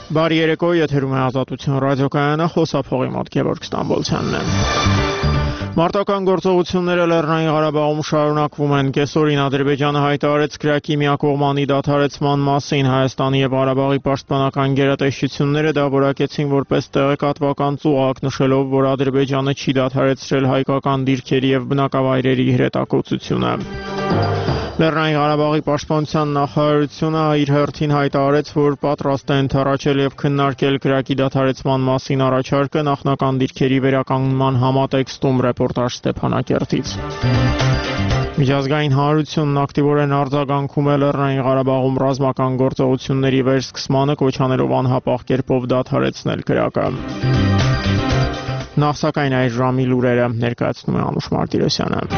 Բարի երեկո, եթերում է Ազատություն ռադիոկայանը, խոսափողի մոտ Գևորգ Ստամբոլցյանն է։ Մարտական գործողությունները Լեռնային Ղարաբաղում շարունակվում են։ Կեսօրին Ադրբեջանը հայտարարեց կրակի միակողմանի դադարեցման մասին։ Հայաստանի եւ Ղարաբաղի պաշտպանական գերատեսչությունները դա որակեցին որպես տեղեկատվական ծուղակ, նշելով, որ Ադրբեջանը չի դադարեցրել հայկական դիրքերի եւ բնակավայրերի հրետակոծությունը։ Լեռնային Ղարաբաղի պաշտպանության նախարարությունը իր հերթին հայտարարեց, որ պատրաստ է ընդառաջել եւ քննարկել կրակի դադարեցման մասին առաջարկը նախնական դիրքերի վերականգնման համատեքստում, ռեպորտաժ Ստեփանակերտից։ Միջազգային հանրությունն ակտիվորեն արձագանքում է Լեռնային Ղարաբաղում ռազմական գործողությունների վերսկսմանը, կոչ անելով անհապաղ կերպով դադարեցնել կրակը։ Նախ սակայն այս ժամի լուրերը ներկայացնում է Անուշ Մարտիրոսյանը։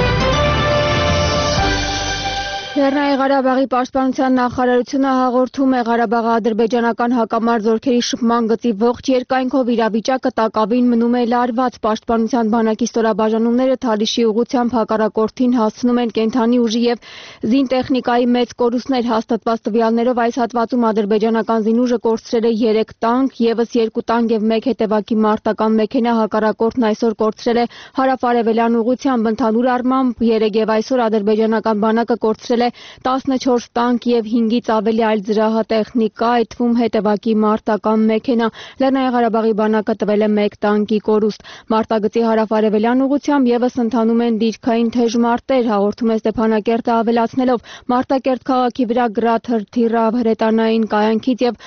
Լեռնային Ղարաբաղի պաշտպանության նախարարությունը հաղորդում է Ղարաբաղի ադրբեջանական հակամարտ զորքերի շփման գծի ողջ երկայնքով իրավիճակը տակավին մնում է լարված։ Պաշտպանության բանակի ստորաբաժանումները Թալիշի ուղղությամբ հակառակորդին հասցնում են կենդանի ուժի եւ զինտեխնիկայի մեծ կորուստներ։ Հաստատված տվյալներով այս հատվածում ադրբեջանական զինուժը կորցրել է 3 տանկ, եւս 2 տանկ եւ 1 հետեւակի մարտական մեքենա, հակառակորդն այսօր կորցրել է հարավարևելյան ուղղությամբ։ Ընդհանուր առմամբ երեկ եւ այսօր ադրբեջանական բանակը կորցրել 14 տանկ եւ 5-ից ավելի այլ զրահատեխնիկա, այդ թվում հետեւակի մարտական մեքենա։ Լեռնային Ղարաբաղի բանակը տվել է 1 տանկի կորուստ։ Մարտագծի հարավարևելյան ուղղությամբ եւս ընթանում են դիրքային թեժ մարտեր, հաղորդում է Ստեփանակերտը, ավելացնելով Մարտակերտ քաղաքի վրա գրադ հրթիռ հրետանային կայանքից եւ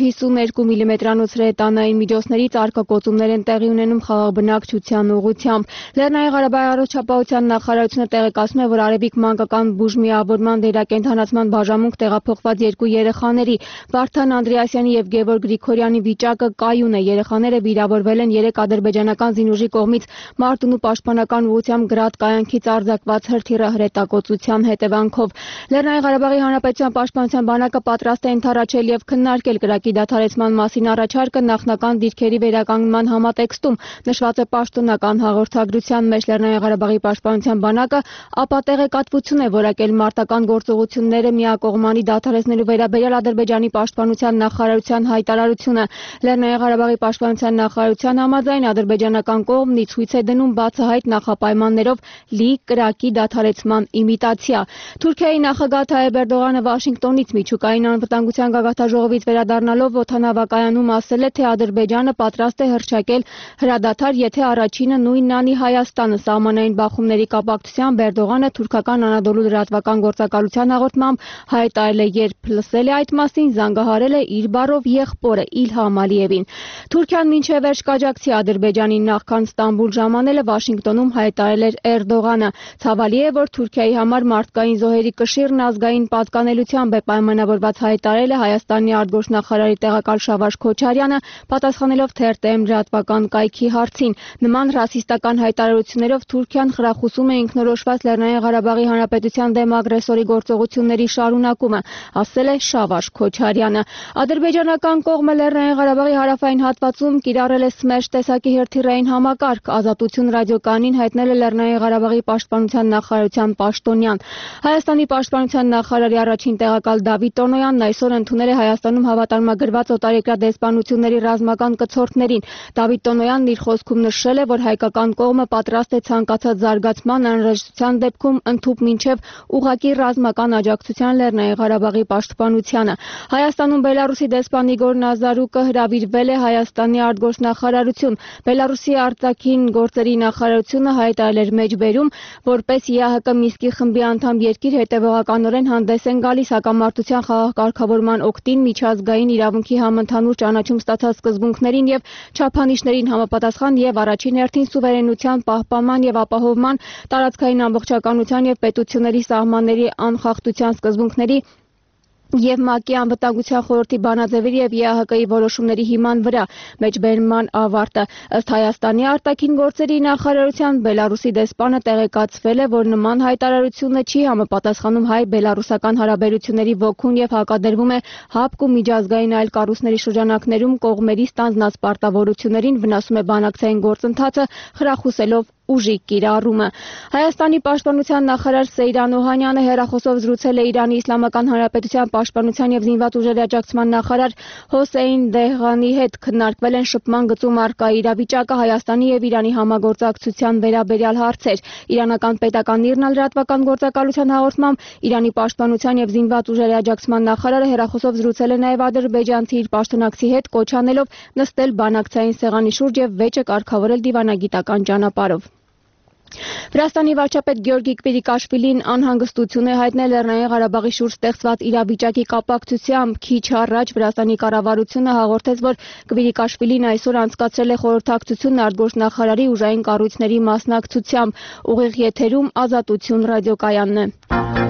152 մմ-անոց հրետանային միջոցներից արկակոծումներ են տեղի ունենում խաղաղ բնակչության ուղղությամբ։ Լեռնային Ղարաբաղի առողջապահության նախարարությունը տեղեկացնում է, որ Արևիկ մանկական բուժմիավորման դերակենդանացման բաժանմունք տեղափոխված 2 երեխաների Վարդան Անդրեասյանի եւ Գևորգ Գրիգորյանի վիճակը կայուն է։ Երեխաները վիրավորվել են 3 ադրբեջանական զինուժի կողմից Մարտունու պաշտպանական ուղղությամբ գրադ կայանքից արձակված հրթիռ հրետակոծության հետևանքով։ Լեռնային Ղարաբաղի Հանրապետության պաշտպանության բանակը պատրաստ է ընդառաջել եւ քննարկել կրակի դադարեցման մասին առաջարկը նախնական դիրքերի վերականգնման համատեքստում, նշված է պաշտոնական հաղորդագրության մեջ։ Լեռնային Ղարաբաղի պաշտպանության բանակը ապա տեղեկատվություն է որակել մարտական գործողությունները միակողմանի դադարեցնելու վերաբերյալ Ադրբեջանի պաշտպանության նախարարության հայտարարությունը։ Լեռնային Ղարաբաղի պաշտպանության նախարարության համաձայն ադրբեջանական կողմն ի ցույց է դնում բացահայտ նախապայմաններով լի կրակի դադարեցման իմիտացիա։ Թուրքիայի նախագահ Թայիպ Էրդողանը Վաշինգտոնից միջուկային անվտանգության գագաթնաժողովից վերադառնալով օդանավակայանում ասել է, թե Ադրբեջանը պատրաստ է հռչակել հրադադար, եթե առաջինը նույնն անի Հայաստանը։ Սահմանային բախումների կապակցությամբ Էրդողանը թուրքական Անադոլու լրատվական գործակալության հաղորդմամբ հայտարարել է, երբ լսել է այդ մասին, զանգահարել է իր բառով եղբորը Իլհամ Ալիևին։ Թուրքիան մինչև վերջ կաջակցի Ադրբեջանին, նախքան Ստամբուլ ժամանելը Վաշինգտոնում հայտարարել էր Էրդողանը։ Ցավալի է, որ Թուրքիայի համար մարդկային զոհերի կշիռն ազգային պատկանելությամբ է պայմանավորված, հայտարարել է Հայաստանի արտգործնախարարի տեղակալ Շավարժ Քոչարյանը, պատասխանելով TRTM լրատվական կայքի հարցին։ Նման ռասիստական հայտարարություններով Թուրքիան խրախուսում է ինքնորոշված Լեռնային Ղարաբաղի Հանրապետության դեմ ագրեսորի գործողությունների շարունակումը, ասել է Շավարժ Քոչարյանը։ Ադրբեջանական կողմը Լեռնային Ղարաբաղի հարավային հատվածում կիրառել է Սմերջ տեսակի հրթիռային համակարգ։ Ազատություն ռադիոկայանին հայտնել է Լեռնային Ղարաբաղի պաշտպանության նախարարության պաշտոնյան։ Հայաստանի պաշտպանության նախարարի առաջին տեղակալ Դավիթ Տոնոյանն այսօր ընդունել է Հայաստանում հավատարմագրված օտարերկրյա դեսպանությունների ռազմական կցորդներին։ Դավիթ Տոնոյանն իր խոսքում նշել է, որ հայկական կողմը պատրաստ է ցանկացած զարգացման անհրաժեշտության դեպքում ընդհուպ մինչև ուղղակի ռազմական աջակցության Լեռնային Ղարաբաղի պաշտպանությանը։ Հայաստանում Բելարուսի դեսպան Իգոր Նազարուկը հրավիրվել է Հայաստանի արտգործնախարարություն։ Բելարուսի արտաքին գործերի նախարարությունը հայտարարել էր մեջբերում, որպես ԵԱՀԿ Մինսկի խմբի անդամ երկիր հետևողականորեն հանդես են գալիս հակամարտության խաղաղ կարգավորման օգտին միջազգային իրավունքի համընդհանուր ճանաչում ստացած սկզբունքներին եւ չափանիշներին համապատասխան եւ առաջին հերթին սուվերենության պահպանման եւ ապահովման, տարածքային ամբողջականության եւ պետությունների սահմանների անխախտության սկզբունքների եւ ՄԱԿ-ի անվտանգության խորհրդի բանաձևերի եւ ԵԱՀԿ-ի որոշումների հիման վրա մեջբերման ավարտը։ Ըստ Հայաստանի արտաքին գործերի նախարարության Բելարուսի դեսպանը տեղեկացվել է, որ նման հայտարարությունը չի համապատասխանում հայ-բելարուսական հարաբերությունների ոգուն եւ հակադրվում է ՀԱՊԿ ու միջազգային այլ կառույցների շրջանակներում կողմերի ստանձնած պարտավորություններին, վնասում է բանակցային գործընթացը, խրախուսելով ուժի կիրառումը։ Հայաստանի պաշտպանության նախարար Սեյրան Օհանյանը հեռախոսով զրուցել է Իրանի Իսլամական Հանրապետության պաշտպանության եւ զինված ուժերի աջակցման նախարար Հոսեյն Դեհղանի հետ քննարկվել են շփման գծում առկա իրավիճակը, Հայաստանի եւ Իրանի համագործակցության վերաբերյալ հարցեր։ Իրանական պետական ԻՌՆ լրատվական գործակալության հաղորդմամբ Իրանի պաշտպանության եւ զինված ուժերի աջակցման նախարարը հեռախոսով զրուցել է նաեւ ադրբեջանցի իր պաշտոնակցի հետ, կոչ անելով նստել բանակցային սեղանի շուրջ եւ վեճը կարգավորել դիվանագիտական ճանապարհով։ Վրաստանի վարչապետ Գյորգի Կվիրիկաշվիլին անհանգստություն է հայտնել Լեռնային Ղարաբաղի շուրջ ստեղծված իրավիճակի կապակցությամբ։ Քիչ առաջ Վրաստանի կառավարությունը հաղորդեց, որ Կվիրիկաշվիլին այսօր անցկացրել է խորհրդակցություն արտգործնախարարի ուժային կառույցների մասնակցությամբ։ Ուղիղ եթերում Ազատություն ռադիոկայանն է։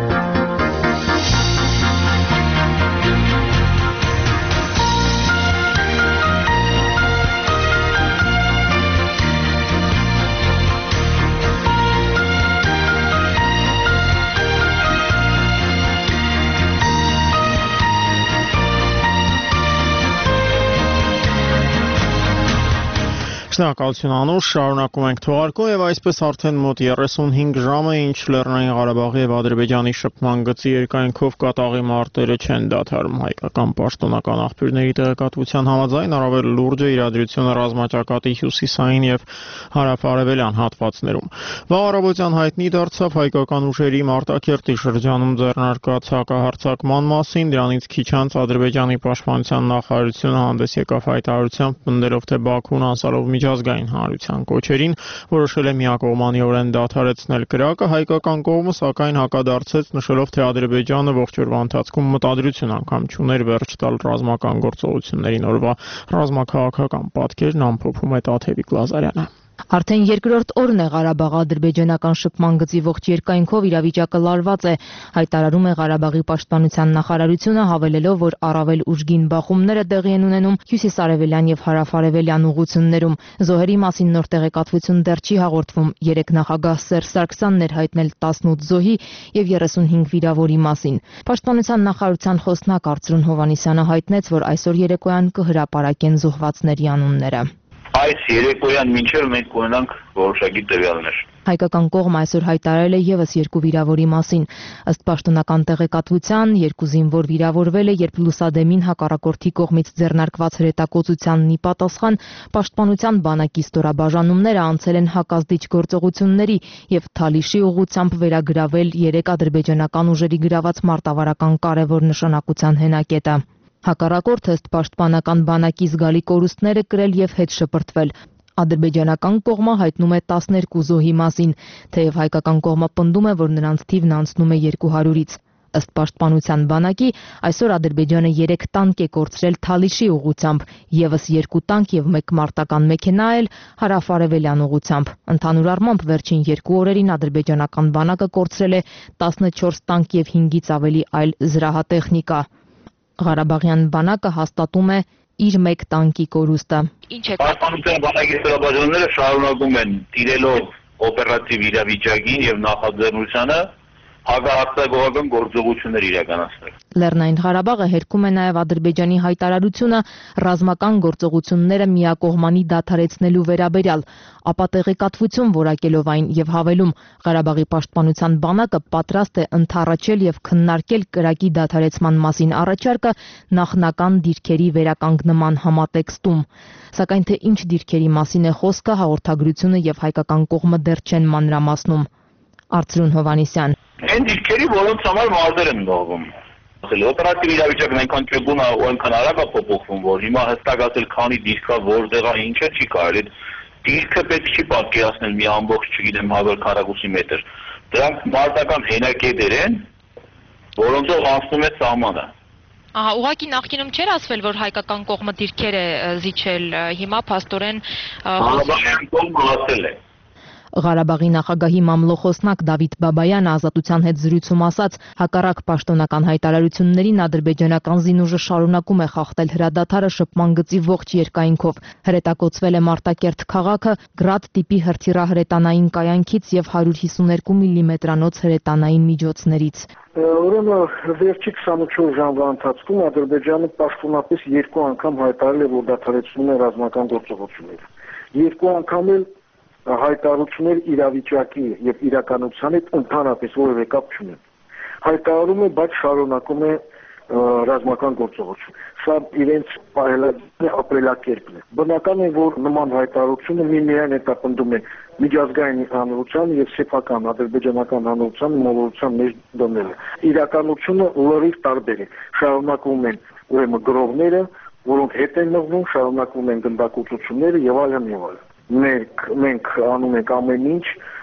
Շնորհակալություն Անուշ, շարունակում ենք թողարկում եւ այսպես արդեն մոտ 35 ժամ է, ինչ Լեռնային Ղարաբաղի եւ Ադրբեջանի շփման գծի երկայնքով կատաղի մարտերը չեն դադարում։ Հայկական պաշտոնական աղբյուրների տեղեկատվության համաձայն առավել լուրջ է իրադրությունը ռազմաճակատի հյուսիսային եւ հարավ-արևելյան հատվածներում։ Վաղ առավոտյան հայտնի դարձավ հայկական ուժերի Մարտակերտի շրջանում ձեռնարկած հակահարձակման մասին, դրանից քիչ անց Ադրբեջանի պաշտպանության նախարարությունը հանդես եկավ հայտարարությամբ, պնդելով թե Բաքուն անցալով միջազգային հանրության կոչերին որոշել է միակողմանիորեն դադարեցնել կրակը, հայկական կողմը սակայն հակադարձեց, նշելով թե Ադրբեջանը ողջ օրվա ընթացքում մտադրություն անգամ չուներ վերջ տալ ռազմական գործողություններին։ Օրվա ռազմաքաղաքական պատկերն ամփոփում է Տաթևիկ Լազարյանը։ Արդեն երկրորդ օրն է Ղարաբաղ-ադրբեջանական շփման գծի ողջ երկայնքով իրավիճակը լարված է, հայտարարում է Ղարաբաղի պաշտպանության նախարարությունը, հավելելով, որ առավել ուժգին բախումները տեղի են ունենում հյուսիսարևելյան եւ հարավարևելյան ուղղություններում։ Զոհերի մասին նոր տեղեկատվություն դեռ չի հաղորդվում։ Երեկ նախագահ Սերժ Սարգսյանն էր հայտնել 18 զոհի եւ 35 վիրավորի մասին։ Պաշտպանության նախարարության խոսնակ Արծրուն Հովհաննիսյանը հայտնեց, որ այսօր երեկոյան կհրապարակեն զոհվածների անունները։ Այս երեկոյան մինչև մենք կունենանք որոշակի տվյալներ։ Հայկական կողմը այսօր հայտարարել է եւս 2 վիրավորի մասին։ Ըստ պաշտոնական տեղեկատվության, 2 զինվոր վիրավորվել է, երբ լուսադեմին հակառակորդի կողմից ձեռնարկված հրետակոծությանն ի պատասխան պաշտպանության բանակի ստորաբաժանումները անցել են հակազդիչ գործողությունների եւ Թալիշի ուղղությամբ վերագրավել 3 ադրբեջանական ուժերի գրաված մարտավարական կարևոր նշանակության հենակետը։ Հակառակորդը ըստ պաշտպանական բանակի զգալի կորուստներ է կրել եւ հետ շպրտվել։ Ադրբեջանական կողմը հայտնում է 12 զոհի մասին, թեև հայկական կողմը պնդում է, որ նրանց թիվն անցնում է 200-ից։ Ըստ պաշտպանության բանակի, այսօր Ադրբեջանը 3 տանկ է կորցրել Թալիշի ուղղությամբ, եւս 2 տանկ եւ 1 մարտական մեքենա էլ հարավ-արևելյան ուղղությամբ։ Ընդհանուր առմամբ վերջին 2 օրերին ադրբեջանական բանակը կորցրել է 14 տանկ եւ 5-ից ավելի այլ զրահատեխնիկա։ Ղարաբաղյան բանակը հաստատում է իր 1 տանկի կորուստը։ Ինչ է պաշտպանության բանակի ստորաբաժանումները շարունակում են տիրելով օպերատիվ իրավիճակին եւ նախաձեռնությանը հակահարձակողական գործողություններ իրականացնել։ Լեռնային Ղարաբաղը հերքում է նաև Ադրբեջանի հայտարարությունը ռազմական գործողությունները միակողմանի դադարեցնելու վերաբերյալ, ապա տեղեկատվություն որակելով այն եւ հավելում Ղարաբաղի պաշտպանության բանակը պատրաստ է ընդառաջել եւ քննարկել կրակի դադարեցման մասին առաջարկը նախնական դիրքերի վերականգնման համատեքստում։ Սակայն թե ինչ դիրքերի մասին է խոսքը, հաղորդագրությունը եւ հայկական կողմը դեռ չեն մանրամասնում։ Արծրուն Հովհաննիսյան. Այն դիրքերի, որոնց համար մարզեր են գողվում։ Օպերատիվ իրավիճակն այնքան ճգուն է ու այնքան արագ է փոփոխվում, որ հիմա հստակ ասել քանի դիրք կա, որտեղ է, ինչը չի կարելի։ Դիրքը պետք չի պատկերացնել մի ամբողջ, չգիտեմ, 100 քառակուսի մետր։ Դրանք մարտական հենակետեր են, որոնցով անցնում է սահմանը։ Ահա, ուղղակի նախկինում չէր ասվել, որ հայկական կողմը դիրքեր է զիջել, հիմա փաստորեն Ղարաբաղյան կողմը ասել է։ Ղարաբաղի նախագահի մամլոխոսնակ Դավիթ Բաբայանը Ազատության հետ զրույցում ասաց, հակառակ պաշտոնական հայտարարություններին ադրբեջանական զինուժը շարունակում է խախտել հրադադարը շփման գծի ողջ երկայնքով։ Հրետակոծվել է Մարտակերտ քաղաքը գրադ տիպի հրթիռահրետանային կայանքից եւ 152 մմ-անոց հրետանային միջոցներից։ Ուրեմն վերջի 24 ժամվա ընթացքում Ադրբեջանը պաշտոնապես 2 անգամ հայտարարել է, որ դադարեցնում է ռազմական գործողությունները։ 2 անգամ էլ հայտարարություններ իրավիճակի եւ իրականության հետ ընդհանրապես որևէ կապ չունեն։ Հայտարարում է, բայց շարունակում է ռազմական գործողություն։ Սա իրենց ապրելակերպն է։ Բնական է, որ նման հայտարարությունը միայն հետապնդում է միջազգային հանրության եւ սեփական ադրբեջանական հանրության մոլորության մեջ դնելը։ Իրականությունը լրիվ տարբեր է։ Շարունակվում են ուրեմն գրողները, որոնք հետ են մղվում, շարունակվում են գնդակոծությունները եւ այլն եւ այլն։ Մենք անում ենք ամեն ինչ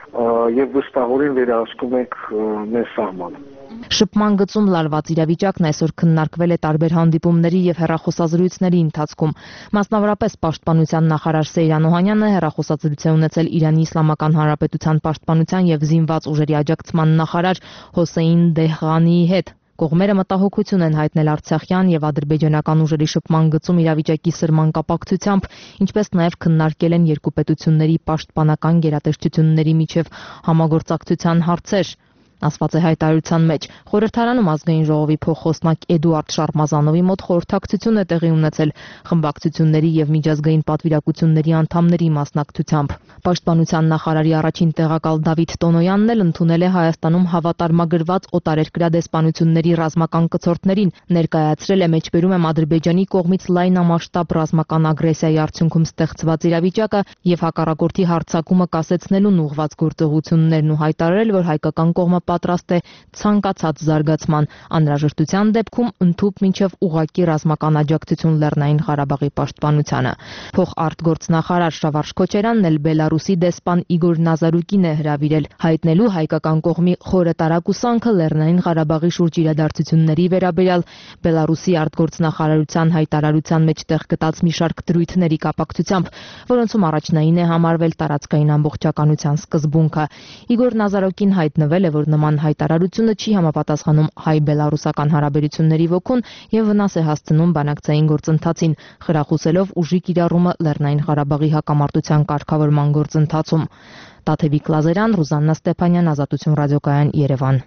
եւ վստահորեն վերահսկում ենք մեր սահմանը։ Շփման գծում լարված իրավիճակն այսօր քննարկվել է տարբեր հանդիպումների եւ հեռախոսազրույցների ընթացքում։ Մասնավորապես Պաշտպանության նախարար Սեյրան Օհանյանը հեռախոսազրույց է ունեցել Իրանի Իսլամական Հանրապետության պաշտպանության եւ զինված ուժերի աջակցման նախարար Հոսեյն Դեհղանիի հետ։ Կողմերը մտահոգություն են հայտնել արցախյան եւ ադրբեջանական ուժերի շփման գծում իրավիճակի սրման կապակցությամբ, ինչպես նաեւ քննարկել են երկու պետությունների պաշտպանական գերատեսչությունների միջև համագործակցության հարցեր։ Ասված է հայտարարության մեջ։ Խորհրդարանում ազգային ժողովի փոխխոսնակ Էդուարդ Շարմազանովի մոտ խորհրդակցություն է տեղի ունեցել խմբակցությունների եւ միջազգային պատվիրակությունների անդամների մասնակցությամբ։ Պաշտպանության նախարարի առաջին տեղակալ Դավիթ Տոնոյանն էլ ընդունել է Հայաստանում հավատարմագրված օտարերկրյա դեսպանությունների ռազմական կցորդներին, ներկայացրել է մեջբերում եմ Ադրբեջանի կողմից լայնամասշտաբ ռազմական ագրեսիայի արդյունքում ստեղծված իրավիճակը եւ հակառակորդի հարձակումը կասեցնելուն ուղղված գործողություններն ու հայտարարել, որ հայկական կողմը պատրաստ է ցանկացած զարգացման, անհրաժեշտության դեպքում ընդհուպ մինչև ուղղակի ռազմական աջակցություն Լեռնային Ղարաբաղի պաշտպանությանը։ Փոխարտգործնախարար Շավարժ Քոչարյանն էլ Բելարուսի դեսպան Իգոր Նազարուկին է հրավիրել հայտնելու հայկական կողմի խորը տարակուսանքը Լեռնային Ղարաբաղի շուրջ իրադարձությունների վերաբերյալ Բելարուսի արտգործնախարարության հայտարարության մեջ տեղ գտած մի շարք դրույթների կապակցությամբ, որոնցում առաջնային է համարվել տարածքային ամբողջականության սկզբունքը։ Իգոր Նազարուկին հայտնվել է, որ նման հայտարարությունը չի համապատասխանում հայ-բելարուսական հարաբերությունների ոգուն եւ վնաս է հասցնում բանակցային գործընթացին, խրախուսելով ուժի կիրառումը Լեռնային Ղարաբաղի հակամարտության կարգավորման գործընթացում։ Տաթևիկ Լազարյան, Ռուզաննա Ստեփանյան, Ազատություն ռադիոկայան, Երևան։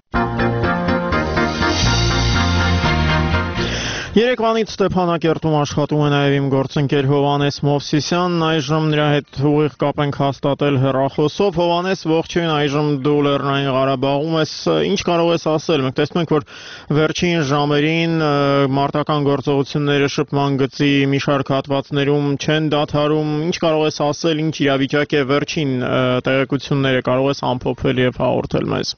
Երեկվանից Ստեփանակերտում աշխատում է նաև իմ գործընկեր Հովանես Մովսիսյանն, այժմ նրա հետ ուղիղ կապ ենք հաստատել հեռախոսով։ Հովանես, ողջույն, այժմ դու Լեռնային Ղարաբաղում ես, ինչ կարող ես ասել։ Մենք տեսնում ենք, որ վերջին ժամերին մարտական գործողությունները շփման գծի մի շարք հատվածներում չեն դադարում։ Ինչ կարող ես ասել, ինչ իրավիճակ է, վերջին տեղեկությունները կարող ես ամփոփել եւ հաղորդել մեզ։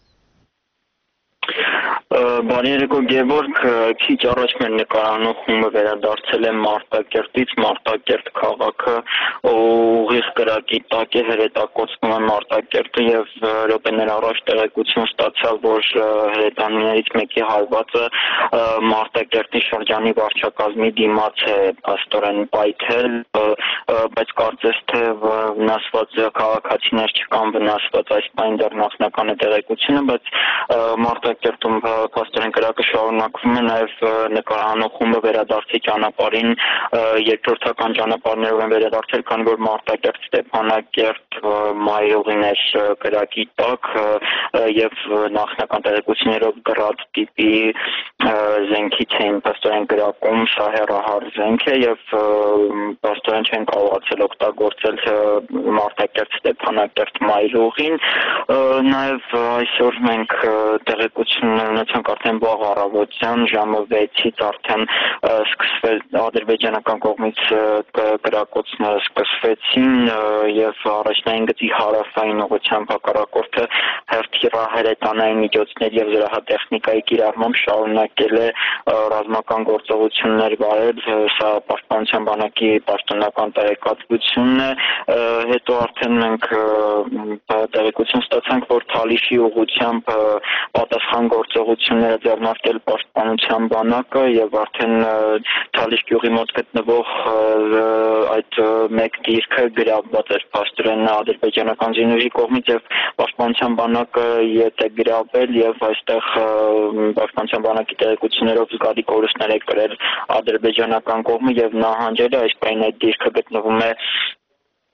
Բարի երեկո Գևորգ, քիչ առաջ մեր նկարանու խումբը վերադարձել է Մարտակերտից, Մարտակերտ քաղաքը ուղիղ կրակի տակ է, հրետակոծվում է Մարտակերտը եւ րոպեներ առաջ տեղեկություն ստացալ, որ հրետանիներից մեկի հարվածը Մարտակերտի շրջանի վարչակազմի դիմաց է աստորեն պայթել, բայց կարծես թե վնասված քաղաքացիներ չկան, վնասված այս պայն դեռ նախնական է տեղեկությունը, բայց Մարտակերտում փաստորեն կրակը շարունակվում է, նաև նկարահանող խումբը վերադարձի ճանապարհին երկրորդական ճանապարհներով են վերադարձել, քանի որ Մարտակերտ, Ստեփանակերտ, Մայրուղիներ կրակի տակ եւ նախնական տեղեկություններով գրած տիպի զենքից էին փաստորեն կրակում, սա հեռահար զենք է եւ փաստորեն չեն կարողացել օգտագործել Մարտակերտ, Ստեփանակերտ, Մայրուղին, նաև այսօր մենք տեղեկություններ ունեցանք արդեն վաղ առավոտյան ժամը 6-ից արդեն սկսվել ադրբեջանական կողմից կրակոցները սկսվեցին եւ առաջնային գծի հարավային ուղղությամբ հակառակորդը հրետանային միջոցներ եւ զրահատեխնիկայի կիրառմամբ շարունակել է ռազմական գործողություններ վարել, սա պաշտպանության բանակի պաշտոնական տեղեկատվությունն է, հետո արդեն մենք տեղեկություն ստացանք, որ Թալիշի ուղղությամբ պատասխան գործողությունները ձեռնարկել պաշտպանության բանակը եւ արդեն Թալիշ գյուղի մոտ գտնվող այդ մեկ դիրքը գրավված էր փաստորեն ադրբեջանական զինուժի կողմից եւ պաշտպանության բանակը ետ է գրավել եւ այստեղ պաշտպանության բանակի տեղեկություններով զգալի կորուստներ է կրել ադրբեջանական կողմը եւ նահանջել է, այս պայն այդ դիրքը գտնվում է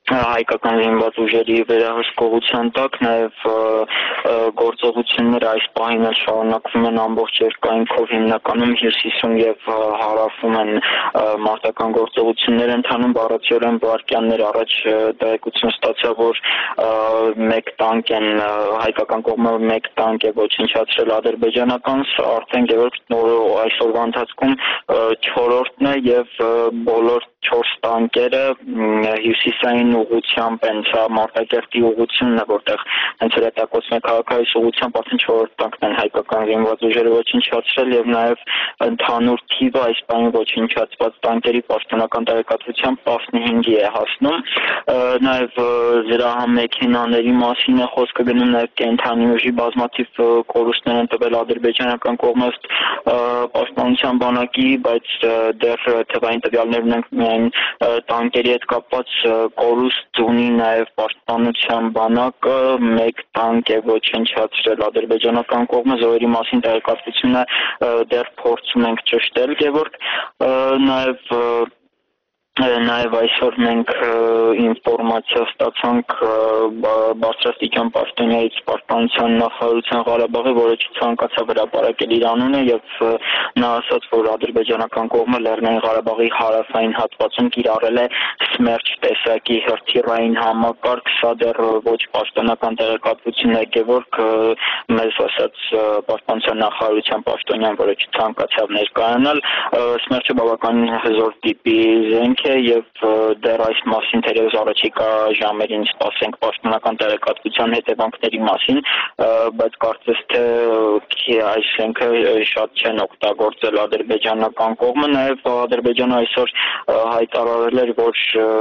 հայկական զինված ուժերի վերահսկողության տակ, նաև գործողությունները այս պահին շարունակվում են ամբողջ երկայնքով, հիմնականում հյուսիսում եւ հարավում են մարտական գործողություններ ընթանում, բառացիորեն վայրկյաններ առաջ տեղեկություն ստացա, որ մեկ տանկ են հայկական կողմը մեկ տանկ է ոչնչացրել ադրբեջանական, արդեն այսօրվա ընթացքում 4-րդն է եւ բոլոր 4 տանկերը հյուսիսային ուղղությամբ են, սա Մարտակերտի ուղղությունն է, որտեղ հենց հրետակոծն է քաղաքային ուղղությամբ արդեն 4 տանկն են հայկական զինված ուժերը ոչնչացրել եւ նաեւ ընդհանուր թիվը այս բանի ոչնչացված տանկերի պաշտոնական տեղեկատվությամբ 15-ի է հասնում, նաեւ զրահամեքենաների մասին է խոսքը գնում, նաեւ կենթանի ուժի բազմաթիվ կորուստներ են տվել ադրբեջանական կողմը ըստ պաշտպանության բանակի, բայց դեռ թվային տվյալներ ունենք միայն տանկերի հետ կապված կորուստ ունի նաև պաշտպանության բանակը, մեկ տանկ է ոչնչացրել ադրբեջանական կողմը, զոհերի մասին տեղեկատվությունը դեռ փորձում ենք ճշտել, Գևորգ, Նաև այսօր մենք ինֆորմացիա ստացանք բարձրաստիճան պաշտոնյայից պաշտպանության նախարարության Ղարաբաղի, որը չցանկացավ հրապարակել իր անունը եւ նա ասաց, որ ադրբեջանական կողմը Լեռնային Ղարաբաղի հարավային հատվածում կիրառել է Սմերչ տեսակի հրթիռային համակարգ, սա դեռ ոչ պաշտոնական տեղեկատվություն է, Գևորգ, մեզ ասաց պաշտպանության նախարարության պաշտոնյան, որը չցանկացավ ներկայանալ, Սմերչը բավականին հզոր տիպի զենք եւ դեռ այս մասին թերևս առաջիկա ժամերին սպասենք պաշտոնական տեղեկատվության հետևանքների մասին, բայց կարծես թե այս զենքը շատ չեն օգտագործել ադրբեջանական կողմը, նաեւ Ադրբեջանը այսօր հայտարարել էր, որ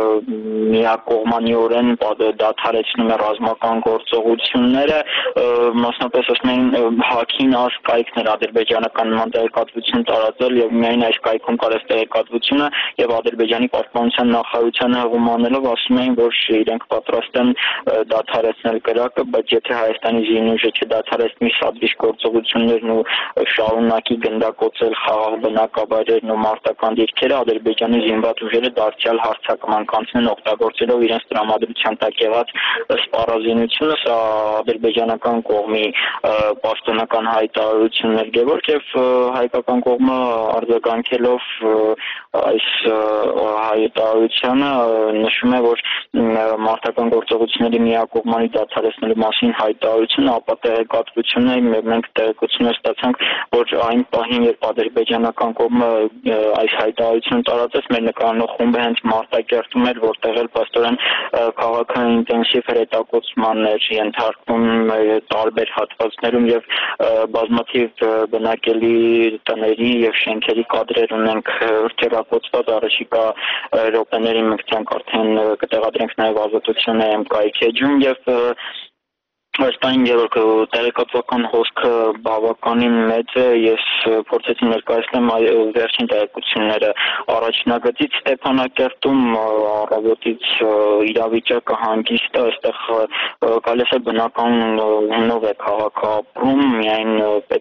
միակողմանիորեն դադարեցնում է ռազմական գործողությունները, մասնապես ասում են հաքին այս կայքն էր ադրբեջանական նման տեղեկատվություն տարածել եւ միայն այս կայքում կարես տեղեկատվությունը եւ Ադրբեջանի պաշտպանության նախարարությանը հղումանելով ասում էին, որ իրենք պատրաստ են դադարեցնել կրակը, բայց եթե Հայաստանի զինուժը չդադարեցնի սադրիչ գործողություններն ու շարունակի գնդակոծել խաղաղ բնակավայրերն ու մարտական դիրքերը, Ադրբեջանի զինված ուժերը դարձյալ հարձակման կանցնեն օգտագործելով իրենց տրամադրության տակ եղած սպառազինությունը, սա ադրբեջանական կողմի պաշտոնական հայտարարություններ Գևորգ եւ հայկական կողմը արձագանքելով այս հայտարարությանը նշում է, որ մարտական գործողությունների միակողմանի դադարեցնելու մասին հայտարարությունը, ապա տեղեկատվությունը մենք տեղեկությունը ստացանք, որ այն պահին, երբ ադրբեջանական կողմը այս հայտարարությունը տարածեց, մեր նկարանող խումբը հենց Մարտակերտում էր, որտեղ էլ փաստորեն քաղաքային ինտենսիվ հրետակոծման էր ընթարկվում տարբեր հատվածներում եւ բազմաթիվ բնակելի տների եւ շենքերի կադրեր ունենք հրթիռակոծված առաջիկա րոպեներին մենք ցանկ արդեն կտեղադրենք նաև ազատությունը MK-ի քեջում եւ Այստեղ Գևորգ տեղեկատվական հոսքը բավականին մեծ է, ես փորձեցի ներկայացնել վերջին տեղեկությունները առաջնագծից Ստեփանակերտում առավոտից իրավիճակը հանգիստ է, այստեղ կարելի է բնական հունով է քաղաքը ապրում, միայն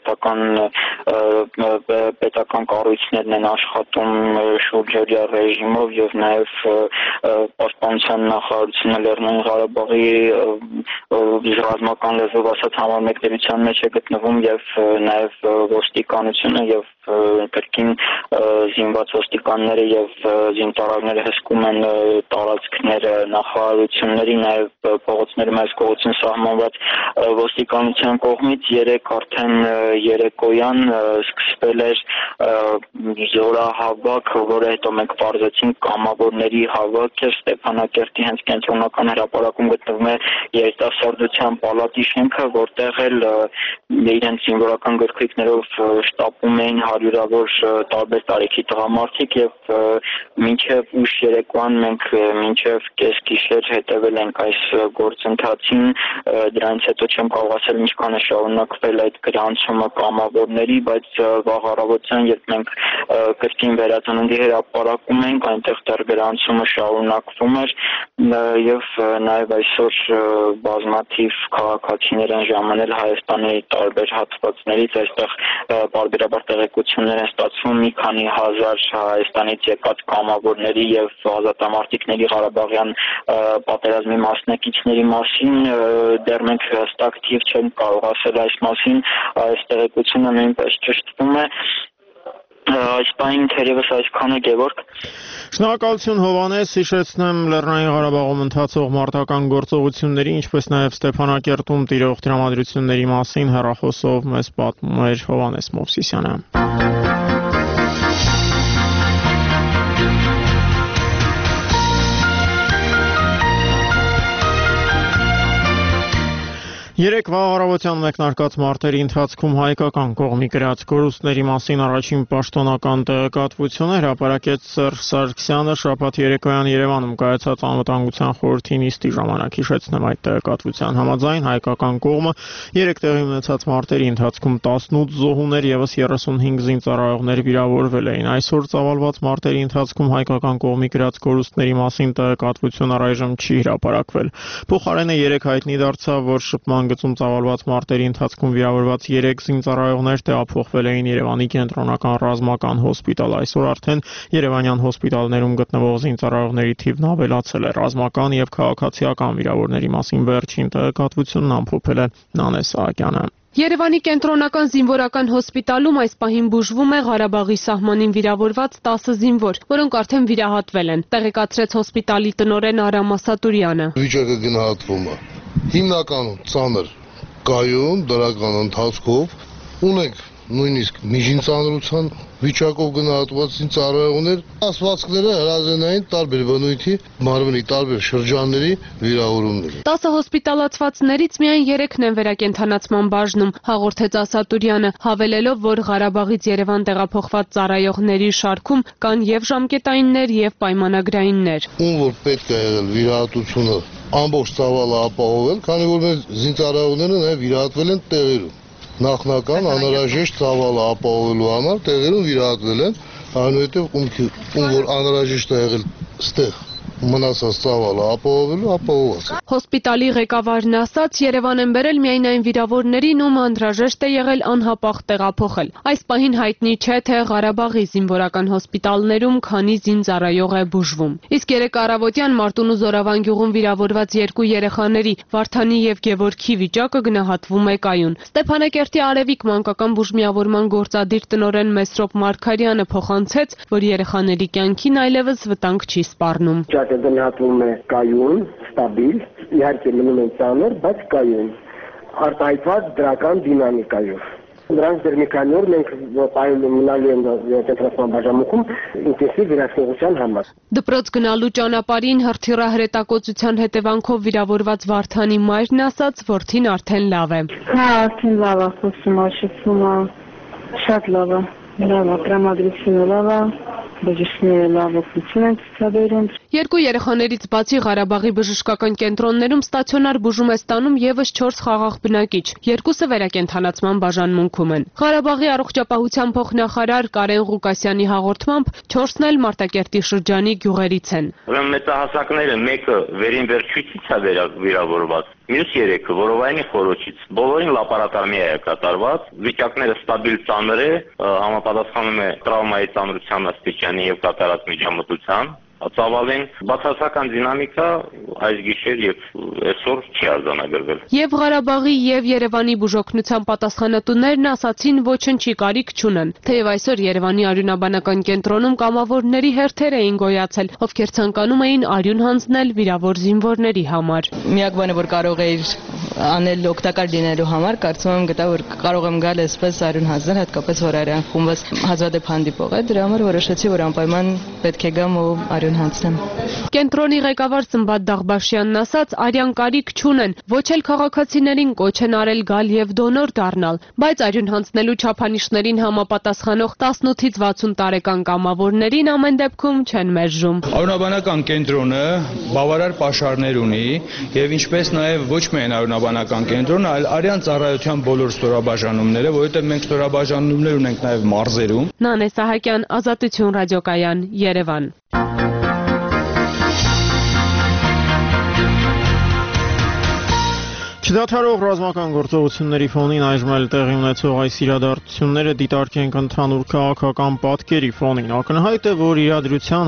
պետական կառույցներն են աշխատում շուրջօրյա ռեժիմով եւ նաեւ պաշտպանության նախարարությունը Լեռնային Ղարաբաղի ռազմական լեզվով ասած համամեկնության մեջ է գտնվում եւ նաեւ ոստիկանությունը եւ կրկին զինված ոստիկանները եւ զինտարակները հսկում են տարածքները նախարարությունների նաեւ փողոցներում այս կողություն սահմանված ոստիկանության կողմից արդեն երեկոյան սկսվել էր զորահավաք, որը հետո մենք բարձեցինք կամավորների հավաք էր Ստեփանակերտի հենց կենտրոնական հրապարակում գտնվում է երիտասարդության պալատի շենքը, որտեղ էլ իրենց զինվորական գրքույկներով շտապում էին հարյուրավոր տարբեր տարիքի տղամարդիկ եւ մինչեւ ուշ երեկոյան մենք մինչեւ կեսգիշեր հետեւել ենք այս գործընթացին, դրանից հետո չեմ կարող ասել ինչքան է շարունակվել այդ գրանցումը կամավորների, բայց վաղ առավոտյան երբ մենք կրկին վերածննդի հրապարակում ենք, այնտեղ դեռ գրանցումը շարունակվում էր եւ նաեւ այսօր բազմաթիվ քաղաքացիներ են ժամանել Հայաստանի տարբեր հատվածներից, այստեղ բարբերաբար տեղեկություն տեղեկություններ են ստացվում մի քանի հազար Հայաստանից եկած կամավորների եւ ազատամարտիկների Ղարաբաղյան պատերազմի մասնակիցների մասին, դեռ մենք հստակ թիվ չենք կարող ասել այս մասին, այս տեղեկությունը նույնպես ճշտվում է։ Այս պահին թերևս այսքանը, Գևորգ։ Շնորհակալություն Հովհաննես, հիշեցնեմ Լեռնային Ղարաբաղում ընթացող մարտական գործողությունների, ինչպես նաև Ստեփանակերտում տիրող տրամադրությունների մասին հեռախոսով մեզ պատմում էր Հովհաննես Մովսիսյանը։ Երեկ վաղ առավոտյան մեկնարկած մարտերի ընթացքում հայկական կողմի կրած կորուստների մասին առաջին պաշտոնական տեղեկատվությունը հրապարակեց Սերժ Սարգսյանը շաբաթ երեկոյան Երևանում կայացած անվտանգության խորհրդի նիստի ժամանակ, հիշեցնեմ այդ տեղեկատվության համաձայն հայկական կողմը երեկ տեղի ունեցած մարտերի ընթացքում 18 զոհուներ ևս 35 զինծառայողներ վիրավորվել էին։ Այսօր ծավալված մարտերի ընթացքում հայկական կողմի կրած կորուստների մասին տեղեկատվություն առայժմ չի հրապարակվել։ Փոխարենը երեկ հայտնի դարձավ, որ շփման գծում ծավալված մարտերի ընթացքում վիրավորված 3 զինծառայողներ տեղափոխվել էին Երևանի կենտրոնական ռազմական հոսպիտալ։ Այսօր արդեն երևանյան հոսպիտալներում գտնվող զինծառայողների թիվն ավելացել է։ Ռազմական եւ քաղաքացիական վիրավորների մասին վերջին տեղեկատվությունն ամփոփել է Նանե Սահակյանը։ Երևանի կենտրոնական զինվորական հոսպիտալում այս պահին բուժվում է Ղարաբաղի սահմանին վիրավորված 10 զինվոր, որոնք արդեն վիրահատվել են, տեղեկացրեց հոսպիտալի տնօրեն Արամ Ասատուրյանը։ Վիճակը գնահատվում է հիմնականում ծանր կայուն դրական ընթացքով, ունենք նույնիսկ միջին ծանրության վիճակով գնահատված զինծառայողներ, ասվածքները հրազենային տարբեր բնույթի մարմնի տարբեր շրջանների վիրավորումներ։ 10 հոսպիտալացվածներից միայն 3-ն են վերակենդանացման բաժնում, հաղորդեց Ասատուրյանը, հավելելով, որ Ղարաբաղից Երևան տեղափոխված ծառայողների շարքում կան եւ ժամկետայիններ եւ պայմանագրայիններ։ Ում որ պետք է եղել վիրահատությունը ամբողջ ծավալը ապահովել, քանի որ մեր զինծառայողները նաեւ վիրահատվել են տեղերում։ Նախնական անհրաժեշտ ծավալը ապահովելու համար տեղերում վիրահատվել են, այնուհետև ում որ անհրաժեշտ է եղել ստեղ մնացած ծավալը ապահովելու ապահովված է։ Հոսպիտալի ղեկավարն ասաց, Երևան են բերել միայն այն վիրավորներին, ում անհրաժեշտ է եղել անհապաղ տեղափոխել։ Այս պահին հայտնի չէ, թե Ղարաբաղի զինվորական հոսպիտալներում քանի զինծառայող է բուժվում։ Իսկ երեկ առավոտյան Մարտունու Զորավան գյուղում վիրավորված 2 երեխաների՝ Վարդանի եւ Գևորգի վիճակը գնահատվում է կայուն։ Ստեփանակերտի Արևիկ մանկական բուժմիավորման գործադիր տնօրեն Մեսրոպ Մարգարյանը փոխանցեց, որ երեխաների կյանքին այլևս վտանգ չի սպառնում։ Գնահատվում է կայուն, ստաբիլ, իհարկե մնում են ծանր, բայց կայուն, արտահայտված դրական դինամիկայով։ Նրանց դեռ մի քանի օր մենք մնալու են կենտրոնական բաժանմունքում ինտենսիվ վերահսկողության համար։ Դպրոց գնալու ճանապարհին հրթիռահրետակոծության հետևանքով վիրավորված Վարդանի մայրն ասաց, որդին արդեն լավ է։ Հա, արդեն լավ է, խոսում է, շփվում է, շատ լավ է, տրամադրությունը լավ է։ Բժիշկները լավ օգնություն են ցուցաբերում։ 2 երեխաներից բացի Ղարաբաղի բժշկական կենտրոններում ստացիոնար բուժում է ստանում եւս 4 խաղաղ բնակիչ, 2-ը վերակենդանացման բաժանմունքում են։ Ղարաբաղի առողջապահության փոխնախարար Կարեն Ղուկասյանի հաղորդմամբ 4-ն էլ Մարտակերտի շրջանի գյուղերից են։ Ուրեմն մեծահասակները մեկը վերին վերջույթից է վիրավորված, մյուս 3-ը որովայնի խորոչից։ Բոլորին լապարատարմիա է կատարված, վիճակները ստաբիլ ծանր է, համապատասխանում է տրավմայի ծանրության աստիճանի եւ կատարած միջամտության։ Ծավալին բացասական դինամիկա այս գիշեր եւ այսօր չի արձանագրվել։ Եվ Ղարաբաղի եւ Երևանի բուժօգնության պատասխանատուներն ասացին ոչնչի կարիք չունեն։ Թեև այսօր Երևանի արյունաբանական կենտրոնում կամավորների հերթեր էին գոյացել, ովքեր ցանկանում էին արյուն հանձնել վիրավոր զինվորների համար։ Միակ բանը, որ կարող էիր անել օգտակար լինելու համար, կարծում եմ գտա, որ կարող եմ գալ այսպես արյուն հանձնել, հատկապես որ արյան խումբս հազվադեպ հանդիպող է, դրա համար որոշեցի, որ անպայման պետք է գամ ու արյուն հանձնեմ։ Կենտրոնի ղեկավար Սմբատ Դաղբաշյանն ասաց, արյան կարիք չունեն, ոչ էլ քաղաքացիներին կոչ են արել գալ եւ դոնոր դառնալ, բայց արյուն հանձնելու չափանիշներին համապատասխանող 18-ից 60 տարեկան կամավորներին ամեն դեպքում չեն մերժում։ Արյունաբանական կենտրոնը բավարար պաշարներ ունի եւ ինչպես նաեւ ոչ միայն արյունաբանական կենտրոնը, այլ արյան ծառայության բոլոր ստորաբաժանումները, որովհետեւ մենք ստորաբաժանումներ ունենք նաեւ մարզերում։ Նանե Սահակյան, Ազատություն ռադիոկայան, Երևան։ Չդադարող ռազմական գործողությունների ֆոնին այժմ էլ տեղի ունեցող այս իրադարձությունները դիտարկենք ընդհանուր քաղաքական պատկերի ֆոնին։ Ակնհայտ է, որ իրադրության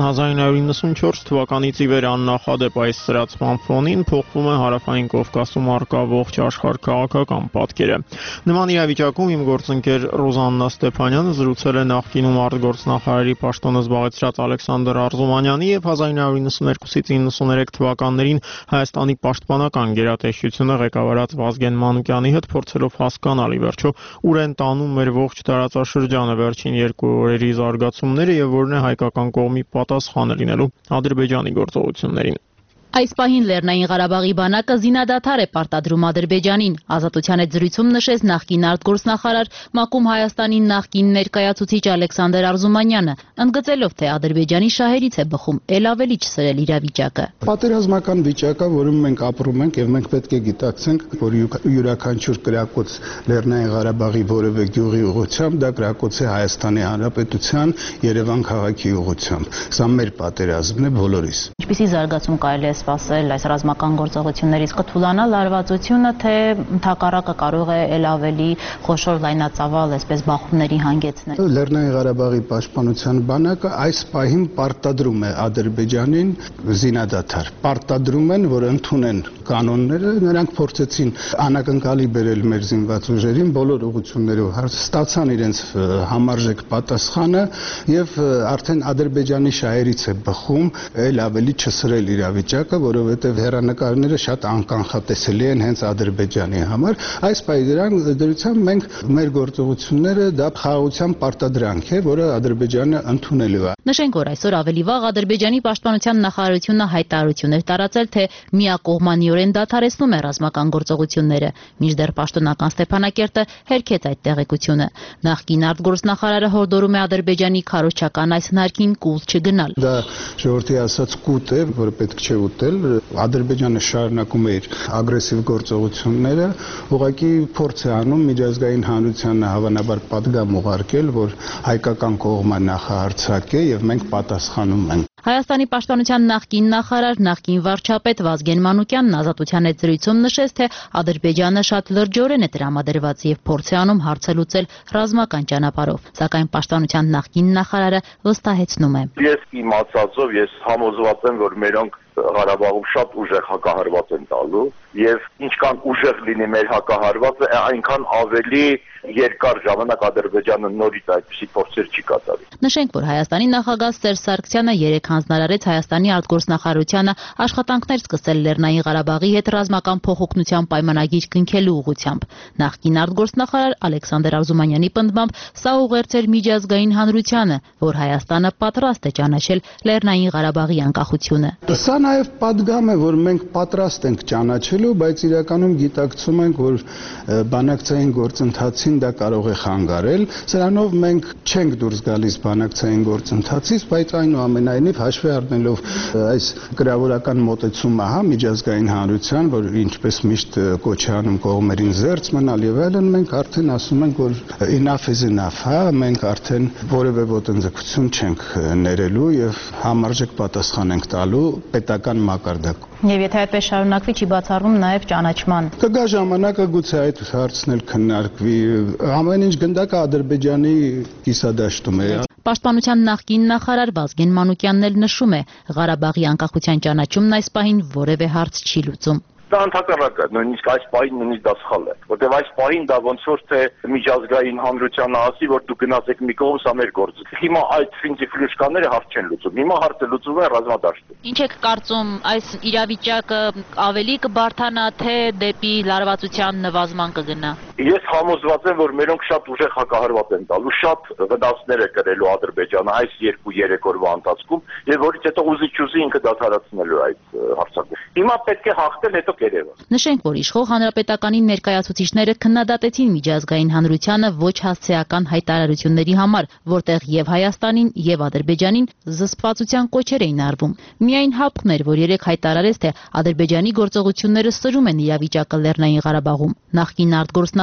1994 թվականից ի վեր աննախադեպ այս սրացման ֆոնին փոխվում է հարավային Կովկասում առկա ողջ աշխարհ քաղաքական պատկերը։ Նման իրավիճակում իմ գործընկեր Ռոզաննա Ստեփանյանը զրուցել է նախկինում արտգործնախարարի պաշտոնը զբաղեցրած Ալեքսանդր Արզումանյանի եւ 1992-ից 93 թվականներին Հայաստանի պաշտպանական գերատեսչությունը ղեկավարած Վազգեն Մանուկյանի հետ փորձելով հասկանալ ի վերջո ուր են տանում մեր ողջ տարածաշրջանը վերջին 2 օրերի զարգացումները եւ որն է հայկական կողմի պատասխանը լինելու Ադրբեջանի գործողություններին։ Այս պահին Լեռնային Ղարաբաղի բանակը զինադադար է պարտադրում Ադրբեջանին։ Ազատության հետ զրույցում նշեց նախկին արտգործնախարար ՄԱԿ-ում Հայաստանի նախկին ներկայացուցիչ Ալեքսանդր Արզումանյանը, ընդգծելով, թե Ադրբեջանի շահերից է բխում ել ավելի չսրել իրավիճակը։ Պատերազմական վիճակը, որում մենք ապրում ենք եւ մենք պետք է գիտակցենք, որ յուրաքանչյուր կրակոց Լեռնային Ղարաբաղի որևէ գյուղի ուղղությամբ դա կրակոց է Հայաստանի Հանրապետության Երևան քաղաքի ուղղությամբ։ Սա մեր պատերազմն է բոլորիս։ Ինչպիսի զարգացում կարելի է սպասել այս ռազմական գործողություններից, կթուլանա լարվածությունը, թե ընդհակառակը կարող է ել ավելի խոշոր լայնածավալ այսպես բախումների հանգեցնել։ Լեռնային Ղարաբաղի պաշտպանության բանակը այս պահին պարտադրում է Ադրբեջանին զինադադար։ Պարտադրում են, որ ընդունեն կանոնները, նրանք փորձեցին անակնկալի բերել մեր զինված ուժերին բոլոր ուղղություններով, ստացան իրենց համարժեք պատասխանը եւ արդեն Ադրբեջանի շահերից է բխում ել ավելի չսրել իրավիճակը, որովհետեւ հեռանկարները շատ անկանխատեսելի են հենց Ադրբեջանի համար։ Այս դրությամբ մենք մեր գործողությունները դա խաղաղության պարտադրանք է, որը Ադրբեջանը ընդունելու է։ Նշենք, որ այսօր ավելի վաղ Ադրբեջանի պաշտպանության նախարարությունը հայտարարություն էր տարածել, թե միակողմանիորեն դադարեցնում է ռազմական գործողությունները, մինչդեռ պաշտոնական Ստեփանակերտը հերքեց այդ տեղեկությունը։ Նախկին արտգործնախարարը հորդորում է Ադրբեջանի քարոզչական այս հնարքին կուլ չգնալ։ Դա ժողովրդի ասած կուտ է, որը պետք չէ ուտել։ Ադրբեջանը շարունակում է իր ագրեսիվ գործողությունները, ուղղակի փորձ է անում միջազգային հանրությանը հավանաբար պատգամ ուղարկել, որ հայկական կողմը նախահարձակ է եւ մենք պատասխանում ենք։ Հայաստանի պաշտպանության նախկին նախարար, նախկին վարչապետ Վազգեն Մանուկյանն Ազատության հետ զրույցում նշեց, թե Ադրբեջանը շատ լրջորեն է տրամադրված եւ փորձ է անում հարցը լուծել ռազմական ճանապարհով, սակայն պաշտպանության նախկին նախարարը վստահեցնում է։ Ես իմացածով ես համոզված եմ, որ մերոնք Ղարաբաղում շատ ուժեղ հակահարված են տալու եւ ինչքան ուժեղ լինի մեր հակահարվածը, այնքան ավելի երկար ժամանակ Ադրբեջանը նորից այդպիսի փորձեր չի կատարի։ Նշենք, որ Հայաստանի նախագահ Սերժ Սարգսյանը երեկ հանձնարարեց Հայաստանի արտգործնախարարությանը աշխատանքներ սկսել Լեռնային Ղարաբաղի հետ ռազմական փոխօգնության պայմանագիր կնքելու ուղղությամբ։ Նախկին արտգործնախարար Ալեքսանդր Արզումանյանի պնդմամբ սա ուղերձ էր միջազգային հանրությանը, որ Հայաստանը պատրաստ է ճանաչել Լեռնային Ղարաբաղի անկախությունը։ Սա նաև պատգամ է, որ մենք պատրաստ ենք ճանաչելու, բայց իրականում գիտակցում ենք, որ բանակցային գործընթացին դա կարող է խանգարել։ Սրանով մենք չենք դուրս գալիս բանակցային գործընթացից, բայց այնուամենայնիվ հաշվի առնելով այս գրավորական մոտեցումը, միջազգային հանրության, որ ինչպես միշտ կոչ է անում կողմերին զերծ մնալ եւ այլն, մենք արդեն ասում ենք, որ enough is enough, մենք արդեն որևէ ոտնձգություն չենք ներելու եւ համարժեք պատասխան ենք տալու պետական մակարդակում։ Եվ եթե այդպես շարունակվի, չի բացառվում նաև ճանաչման։ Կգա ժամանակը գուցե այդ հարցն էլ քննարկվի։ Ամեն ինչ գնդակը Ադրբեջանի կիսադաշտում է։ Պաշտպանության նախկին նախարար Վազգեն Մանուկյանն էլ նշում է, Ղարաբաղի անկախության ճանաչումն այս պահին որևէ հարց չի լուծում։ Դա ընդհակառակը, նույնիսկ այս պահին նույնիսկ դա սխալ է, որտեղ այս պահին դա ոնց որ թե միջազգային հանրությանը ասի, որ դու գնացեք մի կողմ, սա մեր գործը։ Հիմա այդ ֆինտիֆլյուշկաները հարց չեն լուծում։ Հիմա հարցը լուծվում է ռազմադաշտում։ Ինչ եք կարծում, այս իրավիճակը ավելի կբարթանա, թե դեպի լարվածության նվազման կգնա։ Ես համոզված եմ, որ մերոնք շատ ուժեղ հակահարված են տալու, շատ վնասներ է կրելու Ադրբեջանը այս 2-3 օրվա ընթացքում, եւ որից հետո ուզիչուզի ինքը դադարեցնելու այդ հարձակումը։ Հիմա պետք է հաղթել, հետո կերևա։ Նշենք, որ իշխող հանրապետականի ներկայացուցիչները քննադատեցին միջազգային հանրությանը ոչ հասցեական հայտարարությունների համար, որտեղ եւ Հայաստանին եւ Ադրբեջանին զսպվածության կոչեր էին արվում։ Միայն ՀԱՊԿ-ն էր, որ երեք հայտարարեց, թե Ադրբեջանի գործողությունները սրում են իրավիճակը Լեռնային Ղարաբաղում։ Նախկին արտգործնախարար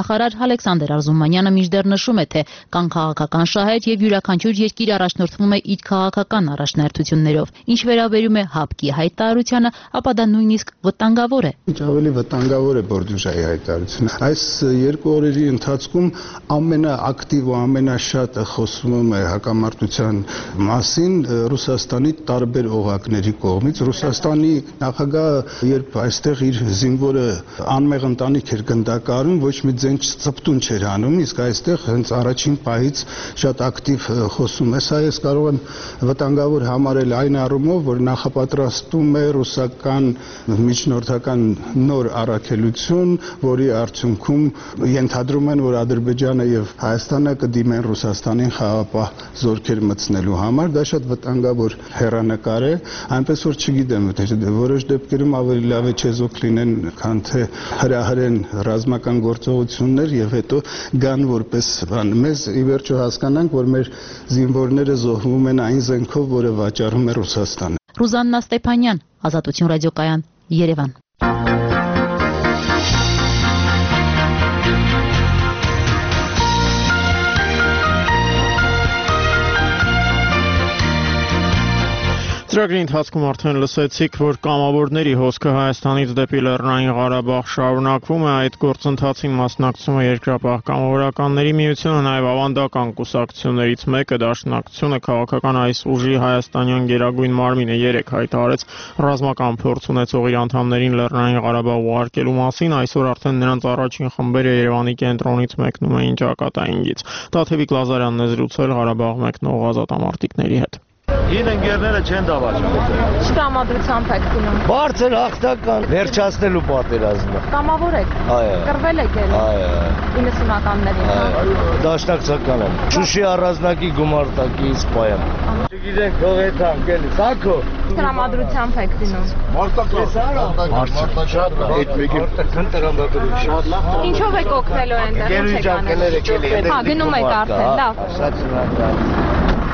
նախարար Ալեքսանդր Արզումանյանը մինչդեռ նշում է, թե կան քաղաքական շահեր եւ յուրաքանչյուր երկիր առաջնորդվում է իր քաղաքական առաջնահերթություններով։ Ինչ վերաբերում է ՀԱՊԿ-ի հայտարարությանը, ապա դա նույնիսկ վտանգավոր է։ Ինչ ավելի վտանգավոր է Բորդյուժայի հայտարարությունը։ Այս երկու օրերի ընթացքում ամենաակտիվ ու ամենաշատը խոսվում է հակամարտության մասին Ռուսաստանի տարբեր օղակների կողմից։ Ռուսաստանի նախագահը, երբ այստեղ իր զինվորը անմեղ ընտանիք էր գնդակարում, ոչ մի ձեն ծպտուն չէր անում, իսկ այստեղ հենց առաջին պահից շատ ակտիվ խոսում է։ Սա ես կարող եմ վտանգավոր համարել այն առումով, որ նախապատրաստում է ռուսական միջնորդական նոր առաքելություն, որի արդյունքում ենթադրում են, որ Ադրբեջանը եւ Հայաստանը կդիմեն Ռուսաստանին խաղապահ զորքեր մտցնելու համար, դա շատ վտանգավոր հեռանկար է, այնպես որ չգիտեմ, որոշ դեպքերում ավելի լավ է չեզոք լինեն, քան թե հրահրեն ռազմական գործողություններ եւ հետո գան որպես բան։ Մեզ ի վերջո հասկանանք, որ մեր զինվորները զոհվում են այն զենքով, որը վաճառում է Ռուսաստանը։ Ռուզաննա Ստեփանյան, Ազատություն ռադիոկայան, Երևան։ Ծրագրի ընթացքում արդեն լսեցիք, որ կամավորների հոսքը Հայաստանից դեպի Լեռնային Ղարաբաղ շարունակվում է, այդ գործընթացին մասնակցում է Երկրապահ կամավորականների միությունը, նաև ավանդական կուսակցություններից մեկը, Դաշնակցությունը, քաղաքական այս ուժի հայաստանյան գերագույն մարմինը 3 հայտարարեց ռազմական փորձ ունեցող իր անդամներին Լեռնային Ղարաբաղ ուղարկելու մասին, այսօր արդեն նրանց առաջին խմբերը Երևանի կենտրոնից մեկնում էին ճակատայինից։ Տաթևիկ Լազարյանն է զրուցել Ղարաբաղ մեկնող ազատամարտիկների հետ։ Հին ընկերները չեն դավաճում։ Չտամադրությամբ եք գնում։ Բարձր հաղթական վերջացնելու պատերազմը։ Կամավոր եք։ Այո։ Կռվել եք ել։ Այո։ 90-ականներին։ Դաշնակցական եմ։ Շուշի առանձնակի գումարտակի սպայեմ։ Չգիտենք ով է թանկ էլի։ Սակո։ Տրամադրությամբ եք գնում։ Շատ այդ մեկի քնտրամադրություն։ Ինչով եք օգնելու այնտեղ։ Գերուժանքներ եք էլի։ Հա, գնում եք արդեն, լավ։ Շատ շնորհակալ։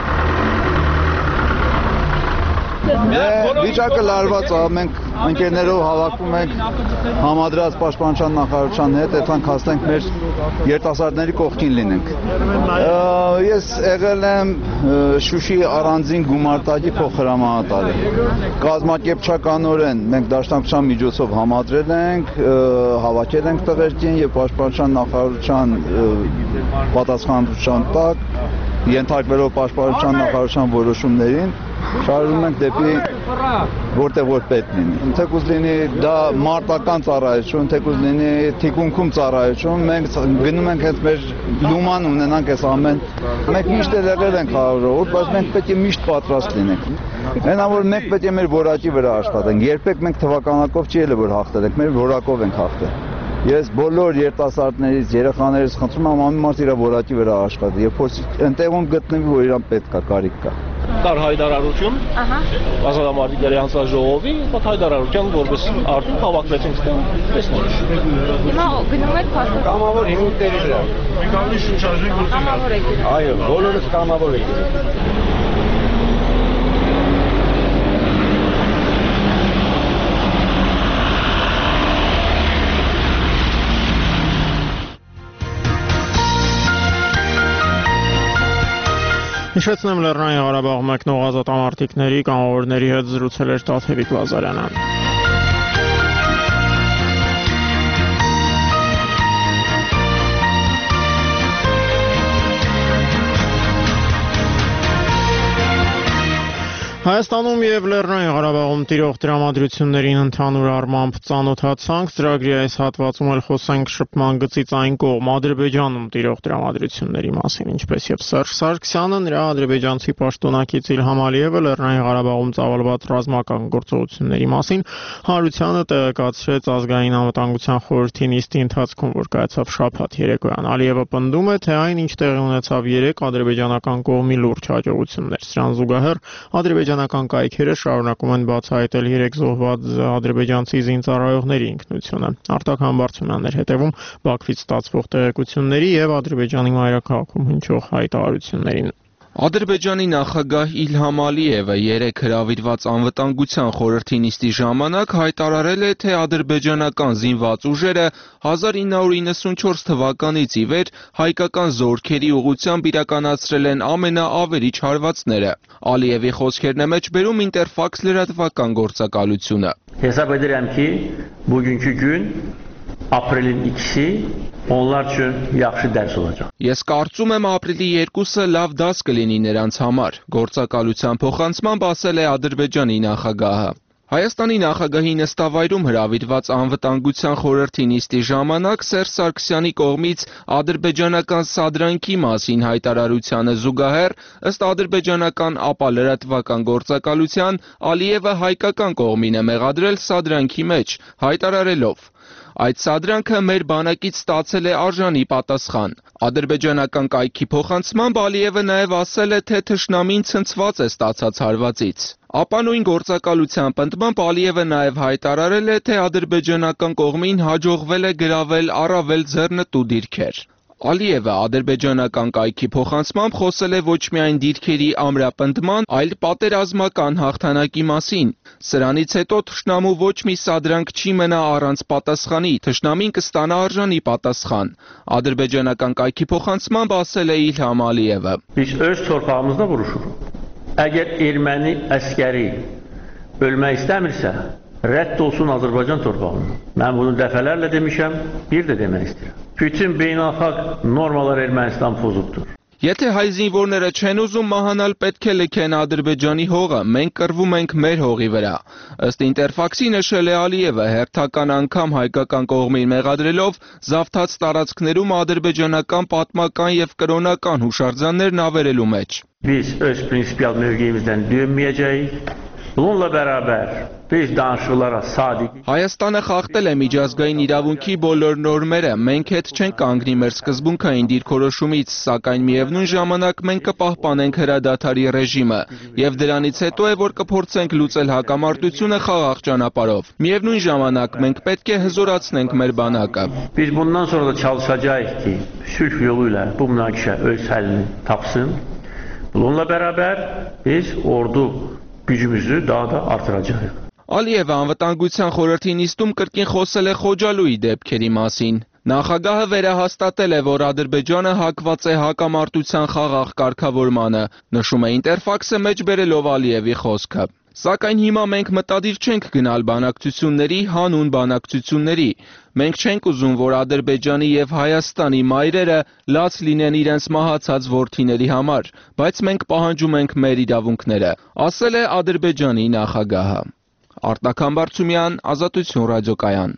Վիճակը լարված է, մենք ընկերներով հավաքվում ենք համադրած պաշտպանության նախարարության հետ, այդքան հասնենք մեր երիտասարդների կողքին լինենք։ Ես եղել եմ Շուշի առանձին գումարտակի փոխհրամանատարը։ Կազմակերպչականորեն մենք դաշնակցության միջոցով համադրել ենք, հավաքել ենք տղերքին եւ պաշտպանության նախարարության պատասխանատվության տակ, ենթարկվելով պաշտպանության նախարարության որոշումներին, շարժվում ենք դեպի որտեղ որ պետք լինի։ Թեկուզ լինի դա մարտական ծառայություն, թեկուզ լինի թիկունքում ծառայություն, մենք գնում ենք հենց մեր լուման ունենանք այս ամեն։ Մենք միշտ եղել ենք խաղաղ, բայց մենք պետք է միշտ պատրաստ լինենք։ Այնա որ մենք պետք է մեր որակի վրա աշխատենք։ Երբեք մենք թվականակով չի ելը որ հաղթել ենք, մեր որակով ենք հաղթել։ Ես բոլոր երիտասարդներից, երեխաներից խնդրում եմ ամեն մարդ իր որակի վրա աշխատի, եւ փորձի ընտեղում գտնվի, որ իրան պետք է, կարիք կա։ Կար հայտարարություն, ազատամարտիկների հանձնաժողովի, այդ հայտարարության որպես արդյունք հավաքվեցինք ստեղ։ Հիմա գնում եք փաստորեն։ Կամավոր հիմունքների վրա։ Մենք ավելի շնչաժենք գործում ենք։ Կամավոր եք։ Այո, բոլորս կամավոր ենք։ Հիշեցնեմ Լեռնային Ղարաբաղ մեկնող ազատամարտիկների կամավորների հետ զրուցել էր Տաթևիկ Լազարյանը։ Հայաստանում եւ Լեռնային Ղարաբաղում տիրող տրամադրություններին ընդհանուր առմամբ ծանոթացանք, ծրագրի այս հատվածում էլ խոսենք շփման գծից այն կողմ Ադրբեջանում տիրող տրամադրությունների մասին, ինչպես եւ Սերժ Սարգսյանը, նրա ադրբեջանցի պաշտոնակից Իլհամ Ալիևը Լեռնային Ղարաբաղում ծավալված ռազմական գործողությունների մասին հանրությանը տեղեկացրեց Ազգային անվտանգության խորհրդի նիստի ընթացքում, որ կայացավ շաբաթ երեկոյան։ Ալիևը պնդում է, թե այն, ինչ տեղի ունեցավ երեկ, ադրբեջանական կողմի լուրջ հաջողություններ։ Սրան զուգահեռ ադրբեջանական կայքերը շարունակում են բացահայտել 3 զոհված ադրբեջանցի զինծառայողների ինքնությունը։ Արտակ Համբարձումյանն էր հետևում Բաքվից ստացվող տեղեկությունների եւ Ադրբեջանի մայրաքաղաքում հնչող հայտարարություններին։ Ադրբեջանի նախագահ Իլհամ Ալիևը երեկ հրավիրված անվտանգության խորհրդի նիստի ժամանակ հայտարարել է, թե ադրբեջանական զինված ուժերը 1994 թվականից ի վեր հայկական զորքերի ուղղությամբ իրականացրել են ամենաավերիչ հարվածները։ Ալիևի խոսքերն է մեջ բերում Interfax լրատվական գործակալությունը։ Hesap ederim ki bugünkü gün Aprelin 2-si onlar üçün yaxşı dərs olacaq։ Ես կարծում եմ ապրիլի 2-ը լավ դաս կլինի նրանց համար, գործակալության փոխանցմամբ ասել է Ադրբեջանի նախագահը։ Հայաստանի նախագահի նստավայրում հրավիրված անվտանգության խորհրդի նիստի ժամանակ Սերժ Սարգսյանի կողմից ադրբեջանական սադրանքի մասին հայտարարությանը զուգահեռ ըստ ադրբեջանական ԱՊԱ լրատվական գործակալության Ալիևը հայկական կողմին է մեղադրել սադրանքի մեջ, հայտարարելով. Այդ սադրանքը մեր բանակից ստացել է արժանի պատասխան։ Ադրբեջանական կայքի փոխանցմամբ Ալիևը նաև ասել է, թե թշնամին ցնցված է ստացած հարվածից։ Ապա նույն գործակալության պնդմամբ Ալիևը նաև հայտարարել է, թե ադրբեջանական կողմին հաջողվել է գրավել առավել ձեռնտու դիրքեր։ Ալիևը ադրբեջանական կայքի փոխանցմամբ խոսել է ոչ միայն դիրքերի ամրապնդման, այլ պատերազմական հաղթանակի մասին։ Սրանից հետո թշնամու ոչ մի սադրանք չի մնա առանց պատասխանի, թշնամին կստանա արժանի պատասխան։ Ադրբեջանական կայքի փոխանցմամբ ասել է Իլհամ Ալիևը. Biz öz torpağımızda vuruşuruq. Əgər erməni əskəri ölmək istəmirsə, rədd olsun Azərbaycan torpağından. Mən bunu dəfələrlə demişəm, bir də demək istəyirəm. Bütün beynəlxalq normalar Ermənistan pozubdur։ Եթե հայ զինվորները չեն ուզում մահանալ, պետք է լքեն Ադրբեջանի հողը, մենք կռվում ենք մեր հողի վրա։ Ըստ Interfax-ի նշել է Ալիևը, հերթական անգամ հայկական կողմին մեղադրելով զավթած տարածքներում ադրբեջանական պատմական եւ կրոնական հուշարձաններն ավերելու մեջ։ Biz öz prinsipial mövqeyimizdən dönməyəcəyik. Bununla bərabər biz danışıqlara sadiq. Հայաստանը խախտել է միջազգային իրավունքի բոլոր նորմերը, մենք հետ չենք կանգնի մեր սկզբունքային դիրքորոշումից, սակայն միևնույն ժամանակ մենք կպահպանենք հրադադարի ռեժիմը, եւ դրանից հետո է, որ կփորձենք լուծել հակամարտությունը խաղաղ ճանապարհով։ Միևնույն ժամանակ մենք պետք է հզորացնենք մեր բանակը։ Biz bundan sonra da çalışacağıq ki, sülh yolu ilə bu münaqişə öz həllini tapsın. Bununla bərabər biz ordu gücümüzü daha da artıracağıq։ Ալիևը անվտանգության խորհրդի նիստում կրկին խոսել է Խոջալույի դեպքերի մասին։ Նախագահը վերահաստատել է, որ Ադրբեջանը հակված է հակամարտության խաղաղ կարգավորմանը, նշում է Interfax-ը մեջ բերելով Ալիևի խոսքը։ Սակայն հիմա մենք մտադիր չենք գնալ բանակցությունների, հանուն բանակցությունների։ Մենք չենք ուզում, որ Ադրբեջանի եւ Հայաստանի մայրերը լաց լինեն իրենց մահացած որդիների համար, բայց մենք պահանջում ենք մեր իրավունքները, ասել է Ադրբեջանի նախագահը։ Արտակ Համբարձումյան, Ազատություն ռադիոկայան։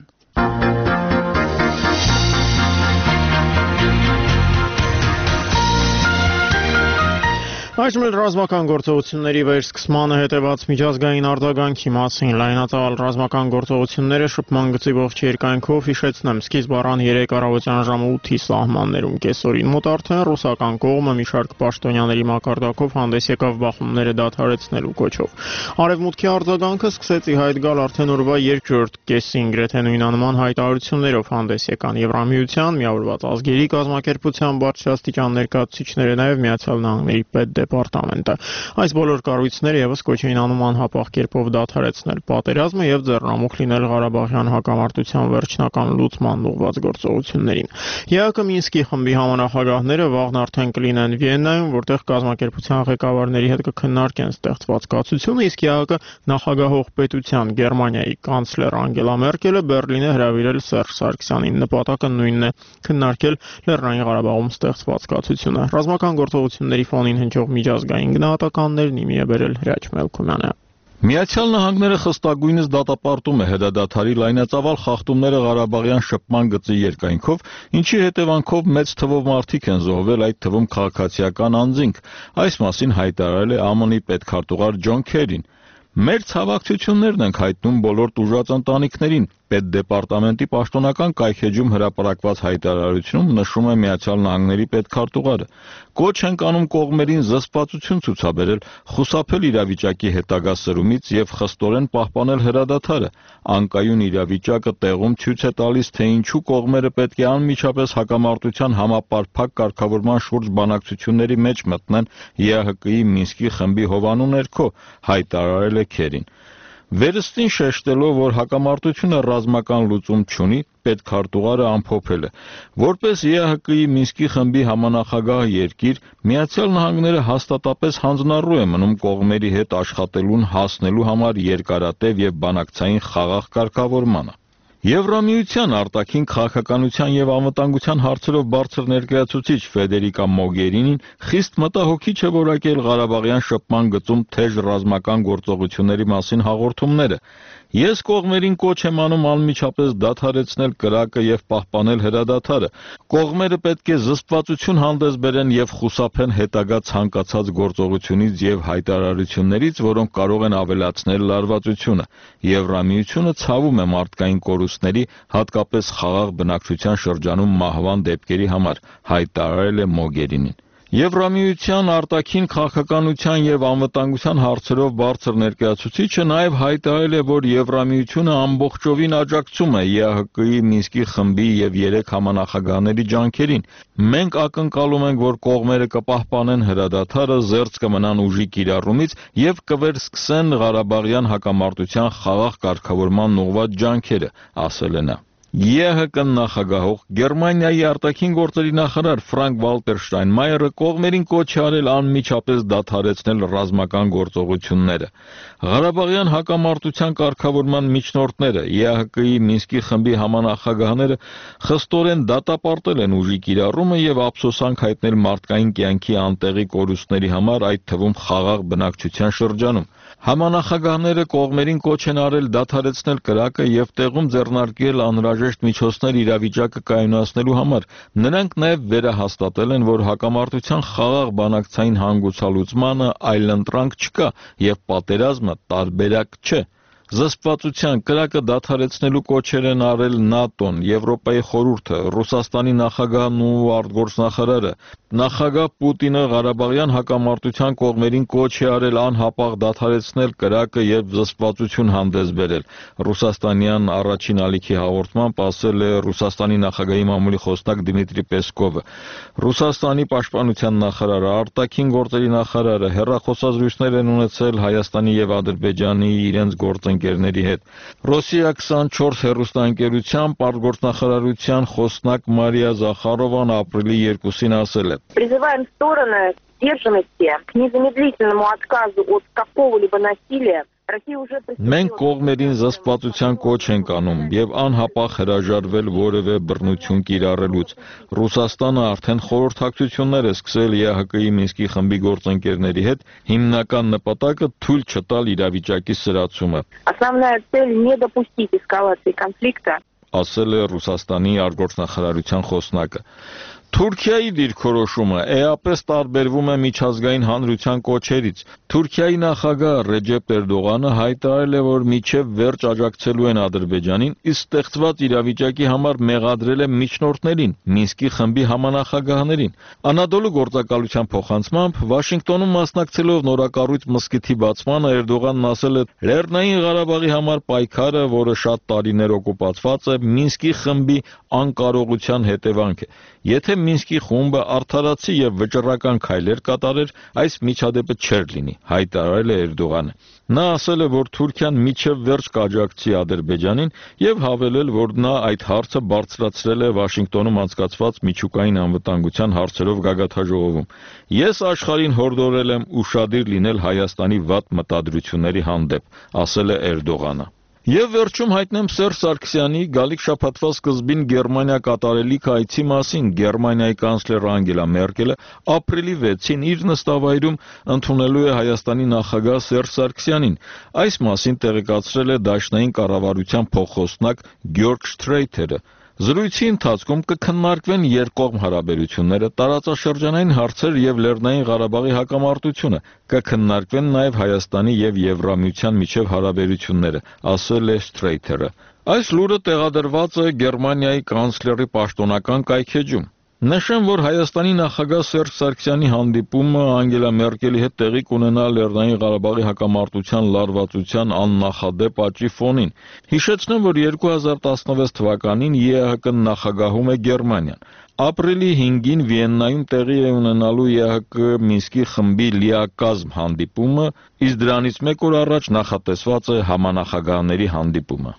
Այժմ ռազմական գործողությունների վերսկսմանը հետևած միջազգային արձագանքի մասին լայնածավալ ռազմական գործողությունները շփման գծի ողջ երկայնքով հիշեցնեմ սկիզբ առան 3 առավոտյան ժամը 8-ի սահմաններում կեսօրին մոտ արդեն ռուսական կողմը մի շարք պաշտոնյաների մակարդակով հանդես եկավ բախումները դադարեցնելու կոչով։ Արևմուտքի արձագանքը սկսեց ի հայտ գալ արդեն օրվա երկրորդ կեսին, գրեթե նույնանման հայտարարություններով հանդես եկան Եվրամիության, Միավորված ազգերի կազմակերպության բարձրաստիճան ներկայացուցիչները, նաև Միացյալ Նահանգների պետդեպարտամենտը։ Այս բոլոր կառույցները եւս կոչ էին անում անհապաղ կերպով դադարեցնել պատերազմը եւ ձեռնամուխ լինել Ղարաբաղյան հակամարտության վերջնական լուծման ուղղված գործողություններին։ ԵԱԿ Մինսկի խմբի համանախագահները վաղն արդեն կլինեն Վիեննայում, որտեղ կազմակերպության ղեկավարների հետ կքննարկեն ստեղծված կացությունը, իսկ ԵԱԿ նախագահող պետության Գերմանիայի կանցլեր Անգելա Մերկելը Բեռլին է հրավիրել Սերժ Սարգսյանին։ Նպատակը նույնն է՝ քննարկել Լեռնային Ղարաբաղում ստեղծված կացությունը։ Ռազմական գործողությունների ֆոնին հնչող միջազգային գնահատականներն իմի է բերել Հրաչ Մելքումյանը։ Միացյալ Նահանգները խստագույնս դատապարտում է հրադադարի լայնածավալ խախտումները Ղարաբաղյան շփման գծի երկայնքով, ինչի հետևանքով մեծ թվով մարդիկ են զոհվել, այդ թվում քաղաքացիական անձինք։ Այս մասին հայտարարել է ԱՄՆ-ի պետքարտուղար Ջոն Քերին։ Մեր ցավակցություններն ենք հայտնում բոլոր տուժած ընտանիքներին, Պետդեպարտամենտի պաշտոնական կայքեջում հրապարակված հայտարարությունում նշում է Միացյալ Նահանգների պետքարտուղարը. Կոչ են անում կողմերին զսպվածություն ցուցաբերել, խուսափել իրավիճակի հետագա սրումից եւ խստորեն պահպանել հրադադարը։ Անկայուն իրավիճակը տեղում ցույց է տալիս, թե ինչու կողմերը պետք է անմիջապես հակամարտության համապարփակ կարգավորման շուրջ բանակցությունների մեջ մտնեն ԵԱՀԿ-ի Մինսկի խմբի հովանու ներքո, հայտարարել է Քերին։ Վերստին շեշտելով, որ հակամարտությունը ռազմական լուծում չունի, պետքարտուղարը ամփոփել է. որպես ԵԱՀԿ-ի Մինսկի խմբի համանախագահ երկիր, Միացյալ Նահանգները հաստատապես հանձնառու է մնում կողմերի հետ աշխատելուն հասնելու համար երկարատև եւ բանակցային խաղաղ կարգավորմանը։ Եվրամիության արտաքին քաղաքականության եւ անվտանգության հարցերով բարձր ներկայացուցիչ Ֆեդերիկա Մոգերինին խիստ մտահոգիչ է որակել Ղարաբաղյան շփման գծում թեժ ռազմական գործողությունների մասին հաղորդումները։ Ես կողմերին կոչ եմ անում անմիջապես դադարեցնել կրակը եւ պահպանել հրադադարը։ Կողմերը պետք է զսպվածություն հանդես բերեն եւ խուսափեն հետագա ցանկացած գործողությունից եւ հայտարարություններից, որոնք կարող են ավելացնել լարվածությունը։ Եվրամիությունը ցավում է մարդկային կորուստների, հատկապես խաղաղ բնակչության շրջանում մահվան դեպքերի համար, հայտարարել է Մոգերինին։ Եվրամիության արտաքին քաղաքականության եւ անվտանգության հարցերով բարձր ներկայացուցիչը նաեւ հայտարարել է, որ Եվրամիությունը ամբողջովին աջակցում է ԵԱՀԿ-ի Մինսկի խմբի եւ 3 համանախագահների ջանքերին։ Մենք ակնկալում ենք, որ կողմերը կպահպանեն հրադադարը, զերծ կմնան ուժի կիրառումից եւ կվերսկսեն Ղարաբաղյան հակամարտության խաղաղ կարգավորման ուղղված ջանքերը, ասել է նա։ ԵԱՀԿ նախագահող Գերմանիայի արտաքին գործերի նախարար Ֆրանկ Վալտեր Շտայնմայերը կողմերին կոչ է արել անմիջապես դադարեցնել ռազմական գործողությունները։ Ղարաբաղյան հակամարտության կարգավորման միջնորդները ԵԱՀԿ-ի Մինսկի խմբի համանախագահները խստորեն դատապարտել են ուժի կիրառումը եւ ափսոսանք հայտնել մարդկային կյանքի անտեղի կորուստների համար, այդ թվում խաղաղ բնակչության շրջանում։ Համանախագահները կողմերին կոչ են արել դադարեցնել կրակը եւ տեղում ձեռնարկել անհրաժեշտ միջոցներ իրավիճակը կայունացնելու համար։ Նրանք նաեւ վերահաստատել են, որ հակամարտության խաղաղ բանակցային հանգուցալուծմանը այլընտրանք չկա եւ պատերազմը տարբերակ չէ։ Զսպվածության կրակը դադարեցնելու կոչեր են արել ՆԱՏՕ-ն, Եվրոպայի խորհուրդը, Ռուսաստանի նախագահն ու արտգործնախարարը։ Նախագահ Պուտինը Ղարաբաղյան հակամարտության կողմերին կոչ է արել անհապաղ դադարեցնել կրակը եւ զսպվածություն հանդես բերել։ Ռուսաստանյան առաջին ալիքի հաղորդմամբ ասել է Ռուսաստանի նախագահի մամուլի խոսնակ Դմիտրի Պեսկովը։ Ռուսաստանի պաշտպանության նախարարը, արտաքին գործերի նախարարը հեռախոսազրույցներ են ունեցել Հայաստանի եւ Ադրբեջանի իրենց գործընկերների հետ։ Ռոսիա 24 հեռուստաընկերության արտգործնախարարության խոսնակ Մարիա Զախարովան ապրիլի 2-ին ասել է. Призываем стороны сдержанности к незамедлительному отказу от какого-либо насилия. Մենք կողմերին զսպվածության կոչ ենք անում եւ անհապաղ հրաժարվել որևէ բռնություն կիրառելուց։ Ռուսաստանը արդեն խորհրդակցություններ է սկսել ԵԱՀԿ-ի Մինսկի խմբի գործընկերների հետ, հիմնական նպատակը թույլ չտալ իրավիճակի սրացումը։ Основная цель не допустить эскалации конфликта, ասել է Ռուսաստանի արտգործնախարարության խոսնակը։ Թուրքիայի դիրքորոշումը էապես տարբերվում է միջազգային հանրության կոչերից։ Թուրքիայի նախագահ Ռեջեփ Էրդողանը հայտարարել է, որ միջև վերջ աջակցելու են Ադրբեջանին, իսկ ստեղծված իրավիճակի համար մեղադրել է միջնորդներին, Մինսկի խմբի համանախագահներին։ Անադոլու գործակալության փոխանցմամբ Վաշինգտոնում մասնակցելով նորակառույց մզկիթի բացմանը Էրդողանն ասել է. «Լեռնային Ղարաբաղի համար պայքարը, որը շատ տարիներ օկուպացված է, Մինսկի խմբի անկարողության հետևանք է։ Եթե Մինսկի խումբը արդարացի եւ վճռական քայլեր կատարեր, այս միջադեպը չէր լինի», հայտարարել է Էրդողանը։ Նա ասել է, որ Թուրքիան միջև վերջ կաջակցի Ադրբեջանին եւ հավելել, որ նա այդ հարցը բարձրացրել է Վաշինգտոնում անցկացված միջուկային անվտանգության հարցերով գագաթաժողովում։ «Ես աշխարհին հորդորել եմ ուշադիր լինել Հայաստանի վատ մտադրությունների հանդեպ», ասել է Էրդողանը։ Եվ վերջում հայտնեմ Սերժ Սարգսյանի գալիք շաբաթվա սկզբին Գերմանիա կատարելիք այցի մասին։ Գերմանիայի կանցլեր Անգելա Մերկելը ապրիլի 6-ին իր նստավայրում ընդունելու է Հայաստանի նախագահ Սերժ Սարգսյանին։ Այս մասին տեղեկացրել է Դաշնային կառավարության փոխխոսնակ Գյորգ Շտրեյթերը։ Զրույցի ընթացքում կքննարկվեն երկկողմ հարաբերությունները, տարածաշրջանային հարցեր եւ Լեռնային Ղարաբաղի հակամարտությունը, կքննարկվեն նաեւ Հայաստանի եւ Եվրամիության միջև հարաբերությունները, ասել է Սթրեյթերը։ Այս լուրը տեղադրված է Գերմանիայի կանցլերի պաշտոնական կայքեջում։ Նշեմ, որ Հայաստանի նախագահ Սերժ Սարգսյանի հանդիպումը Անգելա Մերկելի հետ տեղի կունենա Լեռնային Ղարաբաղի հակամարտության լարվածության աննախադեպ աճի ֆոնին։ Հիշեցնեմ, որ 2016 թվականին ԵԱՀԿ նախագահում է Գերմանիան։ Ապրիլի 5-ին Վիեննայում տեղի է ունենալու ԵԱՀԿ Մինսկի խմբի լիակազմ հանդիպումը, իսկ դրանից մեկ օր առաջ նախատեսված է համանախագահների հանդիպումը։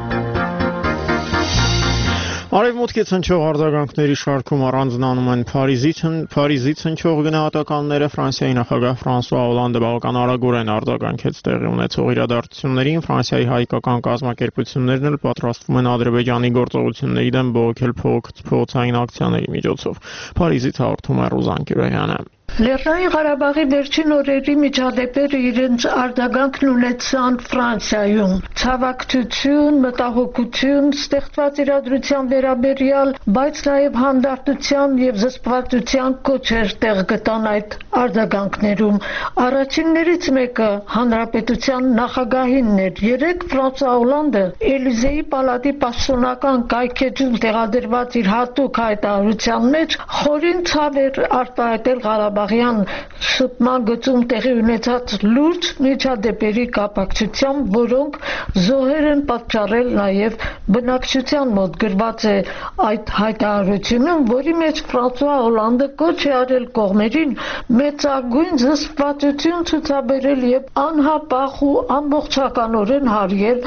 Արևմուտքից հնչող արձագանքների շարքում առանձնանում են Փարիզից հնչող գնահատականները։ Ֆրանսիայի նախագահ Ֆրանսուଆ Օլանդը բավական արագորեն արձագանքեց տեղի ունեցող իրադարձություններին։ Ֆրանսիայի հայկական կազմակերպություններն էլ պատրաստվում են Ադրբեջանի գործողությունների դեմ բողոքել փողոցային ակցիաների միջոցով։ Փարիզից հաղորդում է Ռուզան Կյուրոյանը։ Լեռնային Ղարաբաղի վերջին օրերի միջադեպերը իրենց արձագանքն ունեցան Ֆրանսիայում։ Ցավակցություն, մտահոգություն, ստեղծված իրադրության վերաբերյալ, բայց նաև հանդարտության եւ զսպվածության կոչեր տեղ գտան այդ արձագանքներում։ Առաջիններից մեկը հանրապետության նախագահինն էր։ Երեկ Ֆրանսուଆ Օլանդը Էլիզեի պալատի պաշտոնական կայքեջում տեղադրված իր հատուկ հայտարարության մեջ խորին ցավ էր արտահայտել Ղարաբաղյան շփման գծում տեղի ունեցած լուրջ միջադեպերի կապակցությամբ, որոնք զոհեր են պատճառել նաև բնակչության մոտ։ Գրված է այդ հայտարարությունում, որի մեջ Ֆրանսուଆ Օլանդը կոչ է արել կողմերին մեծագույն զսպվածություն ցուցաբերել եւ անհապաղ ու ամբողջականորեն հարել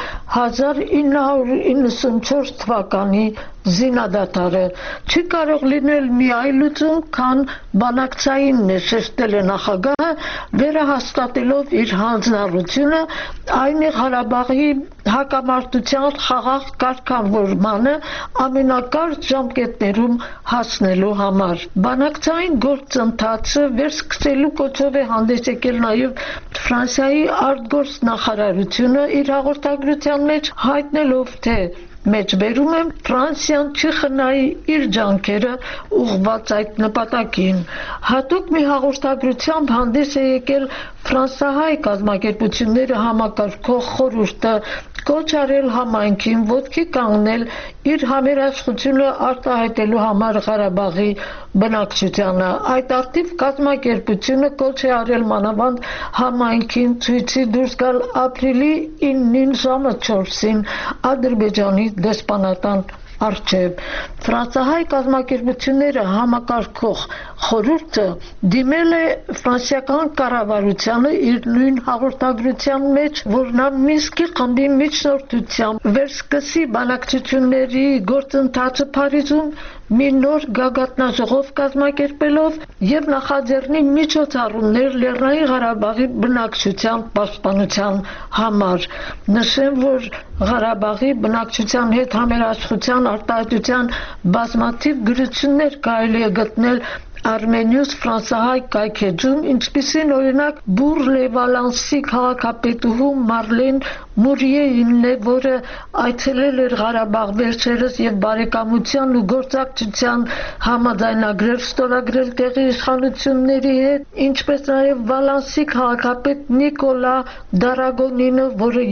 1994 թվականի զինադատարը։ Չի կարող լինել մի այլ լուծում, քան բանակցայինն է, շեշտել է նախագահը, վերահաստատելով իր հանձնառությունը, այն է Ղարաբաղի հակամարտության խաղաղ կարգավորմանը ամենակարճ ժամկետներում հասնելու համար։ Բանակցային գործընթացը վերսկսելու կոչով է հանդես եկել նաև Ֆրանսիայի արտգործնախարարությունը իր հաղորդագրության մեջ հայտնելով, թե մեջբերում եմ Ֆրանսիան չի խնայի իր ջանքերը ուղղված այդ նպատակին։ Հատուկ մի հաղորդագրությամբ հանդես է եկել ֆրանսահայ կազմակերպությունները համակարգող խորհուրդը, կոչ արել համայնքին ոտքի կանգնել իր համերաշխությունը արտահայտելու համար Ղարաբաղի բնակչությանը։ Այդ ակտիվ կազմակերպությունը կոչ է արել մանավանդ համայնքին ցույցի դուրս գալ ապրիլի 9-ին ժամը 4-ին Ադրբեջանի դեսպանատան առջև։ Ֆրանսահայ կազմակերպությունները համակարգող խորհուրդը դիմել է ֆրանսիական կառավարությանը իր նույն հաղորդագրության մեջ, որ նա Մինսկի խմբի միջնորդությամբ վերսկսի բանակցությունների գործընթացը Փարիզում մի նոր գագաթնաժողով կազմակերպելով եւ նախաձեռնի միջոցառումներ Լեռնային Ղարաբաղի բնակչության պաշտպանության համար։ Նշեմ, որ Ղարաբաղի բնակչության հետ համերաշխության արտահայտության բազմաթիվ գրություններ կարելի է գտնել Armenius ֆրանսահայ կայքեջում, ինչպիսին օրինակ Բուր Լեվալանսի քաղաքապետուհու Մարլեն Մուրիեին է, որը այցելել էր Ղարաբաղ վերջերս եւ բարեկամության ու գործակցության համաձայնագրեր ստորագրել տեղի իշխանությունների հետ, ինչպես նաեւ Վալանսի քաղաքապետ Նիկոլա Դարագոնինը, որը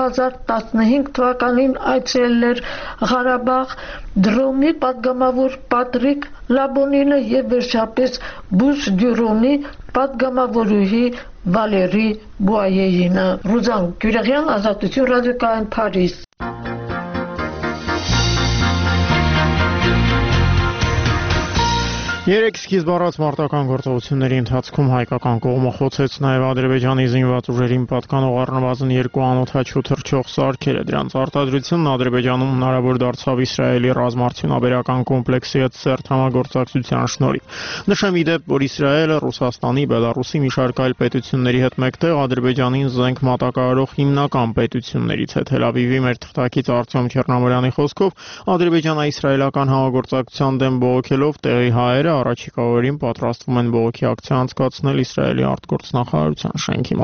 2015 թվականին այցելել էր Ղարաբաղ, Դրոմի падգամավոր Պատրիկ Լաբոնինը եւ վերջապես Բուշ Դյուրոնի падգամավորուհի Վալերի Բուայեինը։ Ռուզան Կյուրեղյան, Ազատություն ռադիոկայան, Փարիզ։ Երեք սկիզբ առած մարտական գործողությունների ընթացքում հայկական կողմը խոցեց նաև Ադրբեջանի զինված ուժերին պատկանող առնվազն 2 անօդաչու թռչող սարքերը։ Դրանց արտադրությունն Ադրբեջանում հնարավոր դարձավ Իսրայելի ռազմարդյունաբերական կոմպլեքսի հետ սերտ համագործակցության շնորհիվ։ Նշեմ ի դեպ, որ Իսրայելը Ռուսաստանի, Բելարուսի մի շարք այլ պետությունների հետ մեկտեղ Ադրբեջանին զենք մատակարարող հիմնական պետություններից է։ Թել Ավիվի մեր թղթակից Արտյոմ Չեռնամարյանի խոսքով ադրբեջանա-իսրայելական համագործակցության դեմ բողոքելով տեղի հայերը առաջիկա օրերին պատրաստվում են բողոքի ակցիա անցկացնել Իսրայելի արտգործնախարարության շենքի մոտ։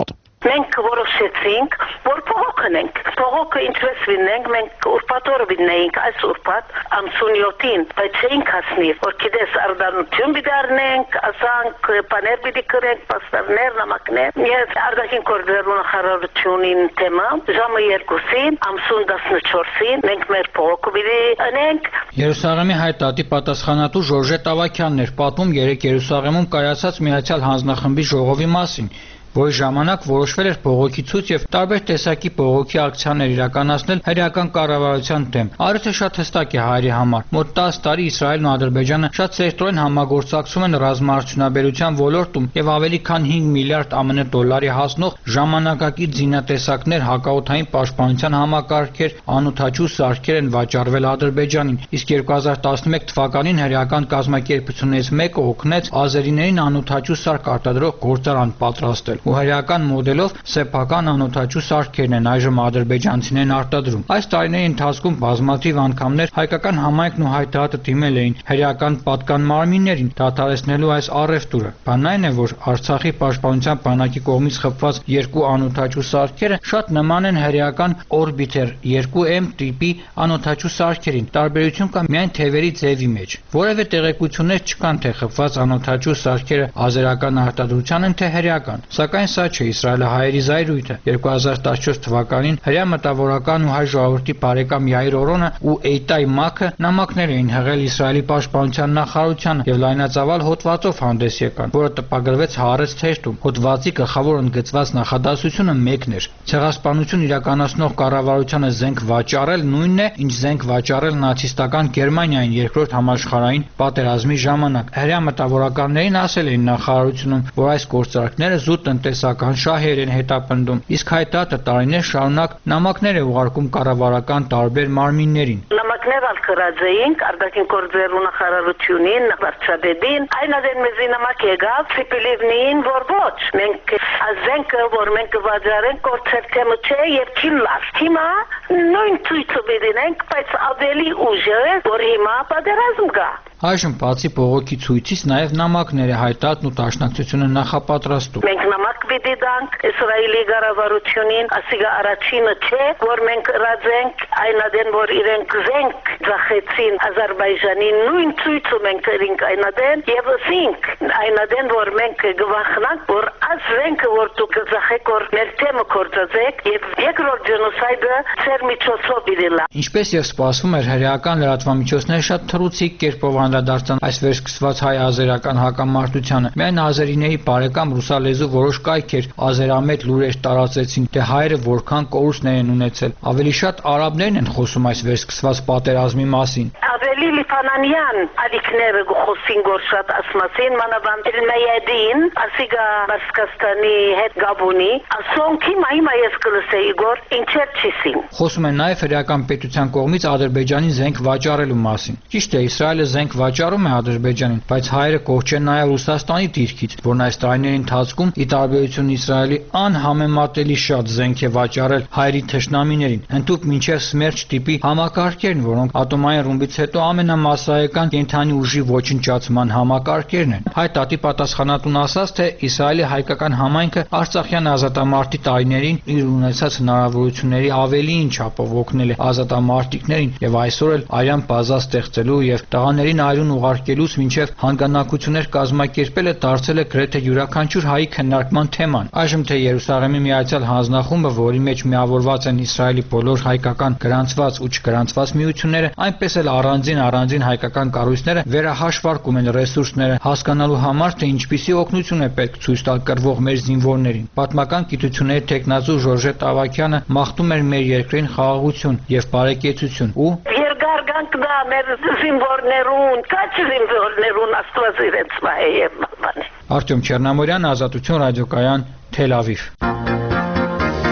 մենք որոշեցինք, որ փողոքնենք։ Փողոքը ինչպես վինենք, մենք ուրբաթ վինենք այս ուրբաթ ամսուն 7-ին, բայց չէինք հասնի, որ գիտես արդանություն բիդարնենք, ասանք պաներ պիտի կրենք, պաստարներ, նամակներ։ Ես արտաքին գործերու նախարարությունին թեմա ժամը 2-ին, ամսուն 14-ին մենք մեր փողոքը պիտի անենք։ Երուսաղեմի հայտարարի պատասխանատու Ժորժետ Ավագյանն էր պատմում երեկ Երուսաղեմում կայացած Միացյալ հանձնախմբի ժողովի մասին, որի ժամանակ որոշվել էր փողոքի ցույց եւ տարբեր տեսակի փողոքի ակցիաներ իրականացնել հրեական կառավարության դեմ։ Առիթը շատ հստակ է հայերի համար։ Մոտ 10 տարի Իսրայելն ու Ադրբեջանը շատ սերտորեն համագործակցում են ռազմաարդյունաբերության ոլորտում եւ ավելի քան 5 միլիարդ ԱՄՆ դոլարի հասնող ժամանակակից զինատեսակներ, հակաօդային պաշտպանության համակարգեր, անօդաչու սարքեր են վաճառվել Ադրբեջանին, իսկ 2011 թվականին հրեական կազմակերպություններից մեկը օգնեց ազերիներին անօդաչու սարք արտադրող գործարան պատրաստել։ ու հրեական մոդելով սեփական անօդաչու սարքերն են այժմ ադրբեջանցիներն արտադրում։ Այս տարիների ընթացքում բազմաթիվ անգամներ հայկական համայնքն ու հայտարարը դիմել էին հրեական պատկան մարմիններին դադարեցնելու այս առևտուրը։ Բանն այն է, որ Արցախի պաշտպանության բանակի կողմից խփված երկու անօդաչու սարքերը շատ նման են հրեական Orbiter 2M տիպի անօդաչու սարքերին։ Տարբերություն կա միայն թևերի ձևի մեջ։ Որևէ տեղեկություններ չկան, թե խփված անօդաչու սարքերը ազերական արտադրության են, թե հրեական։ Սակայն սա չէ իսրայելահայերի զայրույթը։ 2014 թվականին հրեա մտավորական ու հայ ժողովրդի բարեկամ Յայիր Օրոնը ու Էյտայ Մաքը նամակներ էին հղել Իսրայելի պաշտպանության նախարարությանը եւ լայնածավալ հոդվածով հանդես եկան, որը տպագրվեց Հaaretz թերթում։ Հոդվածի գլխավոր ընդգծված նախադասությունը մեկն էր. ցեղասպանություն իրականացնող կառավարությանը զենք վաճառել նույնն է, ինչ զենք վաճառել նացիստական Գերմանիային երկրորդ համաշխարհային պատերազմի ժամանակ։ Հրեա մտավորականներին ասել էին նախարարությունում, որ այս գործարքները զուտ տնտեսական շահեր են հետապնդում, իսկ հայտարարը տարիներ շարունակ նամակներ է ուղարկում կառավարական տարբեր մարմիններին։ Նամակներ ալքրած էինք արտաքին գործերու նախարարությունին, վարչապետին, այնադեն մեզի նամակ եկավ Ցիպիլիվնին, որ ոչ, մենք ազենքը, որ մենք վաճառենք գործեր թեմը չէ եւ քիլլար։ Հիմա նույն ցույցը դինենք, բայց ավելի ուժը, որ հիմա պատերազմ կա։ Այժմ բացի բողոքի ցույցից նաև նամակներ է հայտարարն ու դաշնակցությունը նախապատրաստում։ Մենք նամակ պիտի տանք Իսրայելի կառավարությունին, ասիկա առաջինը չէ, որ մենք ռազենք այնադեն, որ իրենք զենք ձախեցին Ադրբեջանին, նույն ցույցը մենք իրենք այնադեն եւ ասինք այնադեն, որ մենք գվախնանք, որ այս զենքը որ դուք ձախեք, որ մեր թեմը կործացեք եւ երկրորդ ջենոսայդը ծեր միջոցով պիտի լա։ Ինչպես եւ սպասվում էր, հրեական լրատվամիջոցները շատ թռուցիկ կերպով անդրադարձան այս վերսկսված հայ-ազերական հակամարտությանը։ Միայն ազերիների բարեկամ ռուսալեզու որոշ կայքեր ազերամետ լուրեր տարածեցին, թե հայերը որքան կորուստներ են ունեցել։ Ավելի շատ արաբներն են խոսում այս վերսկսված պատերազմի մասին։ Ավելի լիբանանյան ալիքները խոսին որ շատ ասմասին, մանավանդ Էլմայադին, ասիգա Բասկաստանի հետ Գաբոնի, ասոնքի մայմա ես կլսեի գոր ինչեր չիսին։ Խոսում են նաև հրեական պետության կողմից Ադրբեջանին զենք վաճառելու մասին։ Ճիշտ է, Իսրայելը զենք վաճառում է Ադրբեջանին, բայց հայերը կողջ են նաև Ռուսաստանի դիրքից, որն այս տարիների ընթացքում ի տարբերություն Իսրայելի անհամեմատելի շատ զենք է վաճառել հայերի թշնամիներին, ընդհուպ մինչև Սմերչ տիպի համակարգերն, որոնք ատոմային ռումբից հետո ամենամասսայական կենթանի ուժի ոչնչացման համակարգերն են։ Հայտարարի պատասխանատուն ասաց, թե Իսրայելի հայկական համայնքը Արցախյան ազատամարտի տարիներին իր ունեցած հնարավորությունների ավելիին չափով օգնել է ազատամարտիկներին եւ այսօր էլ արյան բազա ստեղծելու եւ տղաներին այրուն ուղարկելուց մինչև հանգանակություններ կազմակերպելը դարձել է գրեթե յուրաքանչյուր հայի քննարկման թեման։ Այժմ թե Երուսաղեմի Միացյալ Հանձնախումբը, որի մեջ միավորված են Իսրայելի բոլոր հայկական գրանցված ու չգրանցված միությունները, այնպես էլ առանձին հայկական կառույցները վերահաշվարկում են ռեսուրսները հասկանալու համար, թե ինչպիսի օգնություն է պետք ցույց տալ կռվող մեր զինվորներին։ Պատմական գիտությունների տեխնացու Ժորժետ Ավագյանը մաղթում էր մեր երկրին խաղաղություն եւ բարեկեցություն ու երկարգանք դա մեր զինվորներուն, կաչ զինվորներուն աստված իրենց մահեև բանը։ Արտյոմ Չեռնամորյան, Ազատություն ռադիոկայան, Թել Ավիվ։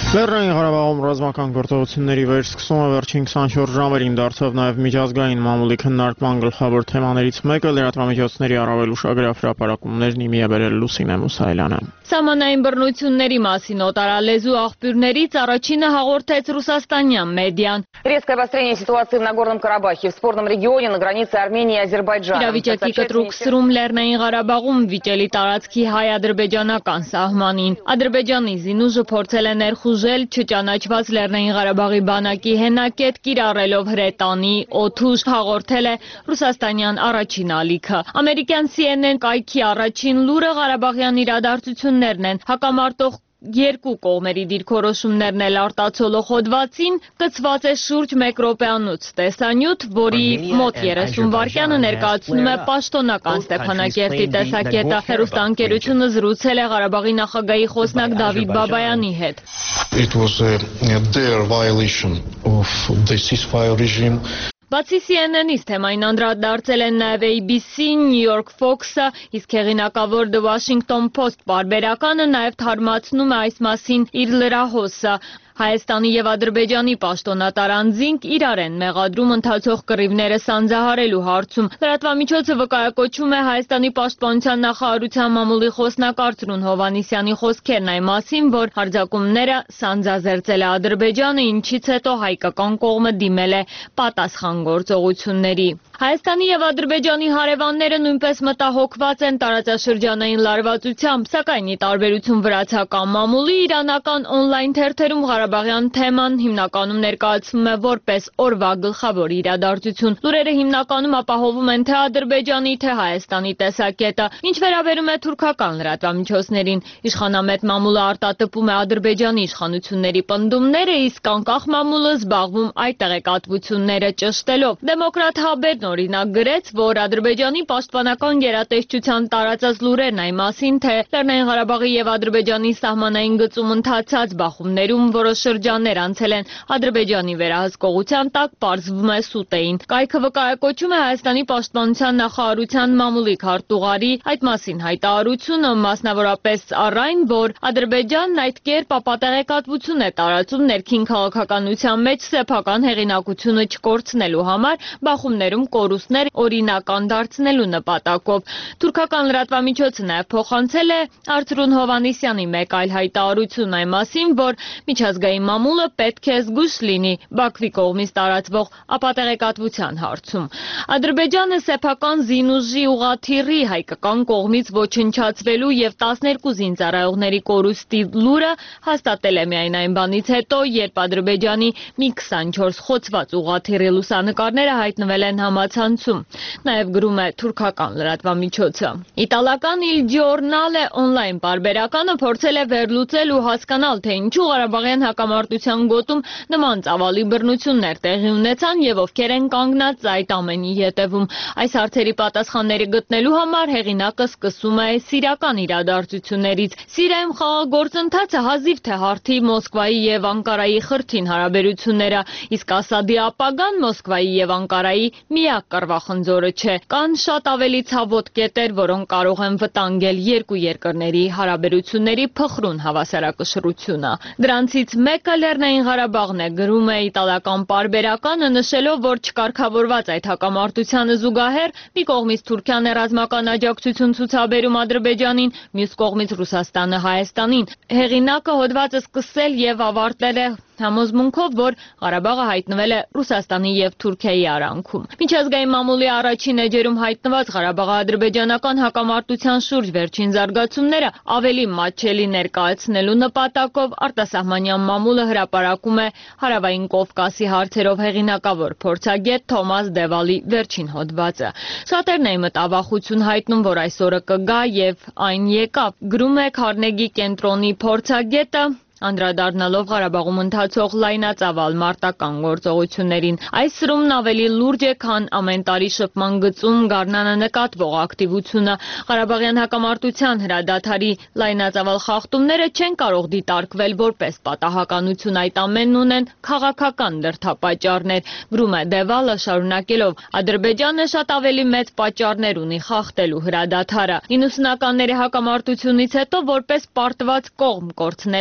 Լեռնային Ղարաբաղում ռազմական գործողությունների վերսկսումը վերջին 24 ժամերին դարձավ նաև միջազգային մամուլի քննարկման գլխավոր թեմաներից մեկը լրատվամիջոցների առավել ուշագրավ հրապարակումներն իմի է բերել Լուսինե Մուսայելյանը։ Սահմանային բռնությունների մասին օտարալեզու աղբյուրներից առաջինը հաղորդեց ռուսաստանյան մեդիան։ Резкое обострение ситуации в Нагорном Карабахе, в спорном регионе на границе Армении и Азербайджана. Իրավիճակի կտրուկ սրում Լեռնային Ղարաբաղում վիճելի տարածքի հայ-ադրբեջանական սահմանին։ Ադրբեջանի զինուժը փորձել է ներխուժել չճանաչված Լեռնային Ղարաբաղի բանակի հենակետ կիրառելով հրետանի, օդուժ, հաղորդել է ռուսաստանյան առաջին ալիքը։ Ամերիկյան CNN կայքի առաջին լուրը Ղարաբաղյան իրադարձություններն են, հակամարտող երկու կողմերի դիրքորոշումներն էլ արտացոլող հոդվածին կցված է շուրջ 1 րոպեանոց տեսանյութ, որի մոտ 30 վայրկյանը ներկայացնում է պաշտոնական Ստեփանակերտի տեսակետը։ Հեռուստաընկերությունը զրուցել է Ղարաբաղի նախագահի խոսնակ Դավիթ Բաբայանի հետ։ It was their violation of the ceasefire regime. Բացի CNN-ից թեմային անդրադարձել են նաև ABC, New York Fox-ը, իսկ հեղինակավոր The Washington Post պարբերականը նաև թարմացնում է այս մասին իր լրահոսը։ Հայաստանի եւ Ադրբեջանի պաշտոնատար անձինք իրար են մեղադրում ընթացող կռիվները սանձահարելու հարցում։ Լրատվամիջոցը վկայակոչում է Հայաստանի պաշտպանության նախարարության մամուլի խոսնակ Արծրուն Հովհաննիսյանի խոսքերն այն մասին, որ հարձակումները սանձազերծել է Ադրբեջանը, ինչից հետո հայկական կողմը դիմել է պատասխան գործողությունների։ Հայաստանի եւ Ադրբեջանի հարևանները նույնպես մտահոգված են տարածաշրջանային լարվածությամբ, սակայն ի տարբերություն վրացական մամուլի, իրանական օնլայն թերթերում Ղարաբաղյան թեման հիմնականում ներկայացվում է որպես օրվա գլխավոր իրադարձություն։ Լուրերը հիմնականում ապահովում են թե Ադրբեջանի, թե Հայաստանի տեսակետը։ Ինչ վերաբերում է թուրքական լրատվամիջոցներին, իշխանամետ մամուլը արտատպում է Ադրբեջանի իշխանությունների պնդումները, իսկ անկախ մամուլը զբաղվում այդ տեղեկատվությունները ճշտելով։ Դեմոկրատ Հաբերն օրինակ գրեց, որ Ադրբեջանի պաշտպանական գերատեսչության տարածած լուրերն այն մասին, թե Լեռնային Ղարաբաղի եւ Ադրբեջանի սահմանային գծում ընթացած բախումներում որոշ շրջաններ անցել են Ադրբեջանի վերահսկողության տակ, պարզվում է սուտ էին։ Կայքը վկայակոչում է Հայաստանի պաշտպանության նախարարության մամուլի քարտուղարի այդ մասին հայտարարությունը, մասնավորապես առ այն, որ Ադրբեջանն այդ կերպ ապատեղեկատվություն է տարածում ներքին քաղաքականության մեջ սեփական հեղինակությունը չկորցնելու համար բախումներում կորուստներ օրինական դարձնելու նպատակով։ Թուրքական լրատվամիջոցը նաև փոխանցել է Արծրուն Հովհաննիսյանի մեկ այլ հայտարարություն այն մասին, որ միջազգային մամուլը պետք է զգույշ լինի Բաքվի կողմից տարածվող ապատեղեկատվության հարցում։ Ադրբեջանը սեփական զինուժի ուղղաթիռի հայկական կողմից ոչնչացվելու եւ 12 զինծառայողների կորուստի լուրը հաստատել է միայն այն բանից հետո, երբ Ադրբեջանի մի 24 խոցված ուղղաթիռի լուսանկարները հայտնվել են համացանցում, նաև գրում է թուրքական լրատվամիջոցը։ Իտալական Il Giornale օնլայն պարբերականը փորձել է վերլուծել ու հասկանալ, թե ինչու Ղարաբաղյան հակամարտության գոտում նման ծավալի բռնություններ տեղի ունեցան եւ ովքեր են կանգնած այդ ամենի ետևում։ Այս հարցերի պատասխանները գտնելու համար հեղինակը սկսում է սիրիական իրադարձություններից։ Սիրիայում խաղաղագործընթացը հազիվ թե հարթի Մոսկվայի եւ Անկարայի խրթին հարաբերությունները, իսկ Ասադի ապագան Մոսկվայի եւ Անկարայի միակ կռվախնձորը չէ։ Կան շատ ավելի ցավոտ կետեր, որոնք կարող են վտանգել երկու երկրների հարաբերությունների փխրուն հավասարակշռությունը։ Դրանցից մեկը Լեռնային Ղարաբաղն է, գրում է իտալական պարբերականը, նշելով, որ չկարգավորված այդ հակամարտությանը զուգահեռ մի կողմից Թուրքիան է ռազմական աջակցություն ցուցաբերում Ադրբեջանին, մյուս կողմից Ռուսաստանը Հայաստանին։ Հեղինակը հոդվածը սկսել եւ ավարտել է համոզմունքով, որ Ղարաբաղը հայտնվել է Ռուսաստանի եւ Թուրքիայի արանքում։ Միջազգային մամուլի առաջին էջերում հայտնված Ղարաբաղի-ադրբեջանական հակամարտության շուրջ վերջին զարգացումները ավելի մատչելի ներկայացնելու նպատակով արտասահմանյան մամուլը հրապարակում է Հարավային Կովկասի հարցերով հեղինակավոր փորձագետ Թոմաս Դևալի վերջին հոդվածը։ Շատերն էին մտավախություն հայտնում, որ այսօրը կգա եւ այն եկավ, գրում է Քարնեգի կենտրոնի փորձագետը, անդրադառնալով Ղարաբաղում ընթացող լայնածավալ մարտական գործողություններին։ Այս սրումն ավելի լուրջ է, քան ամեն տարի շփման գծում գարնանը նկատվող ակտիվությունը։ Ղարաբաղյան հակամարտության հրադադարի լայնածավալ խախտումները չեն կարող դիտարկվել որպես պատահականություն, այդ ամենն ունեն քաղաքական դրդապատճառներ, գրում է Դևալը, շարունակելով. Ադրբեջանը շատ ավելի մեծ պատճառներ ունի խախտելու հրադադարը։ 90-ականների հակամարտությունից հետո որպես պարտված կողմ կորցնելով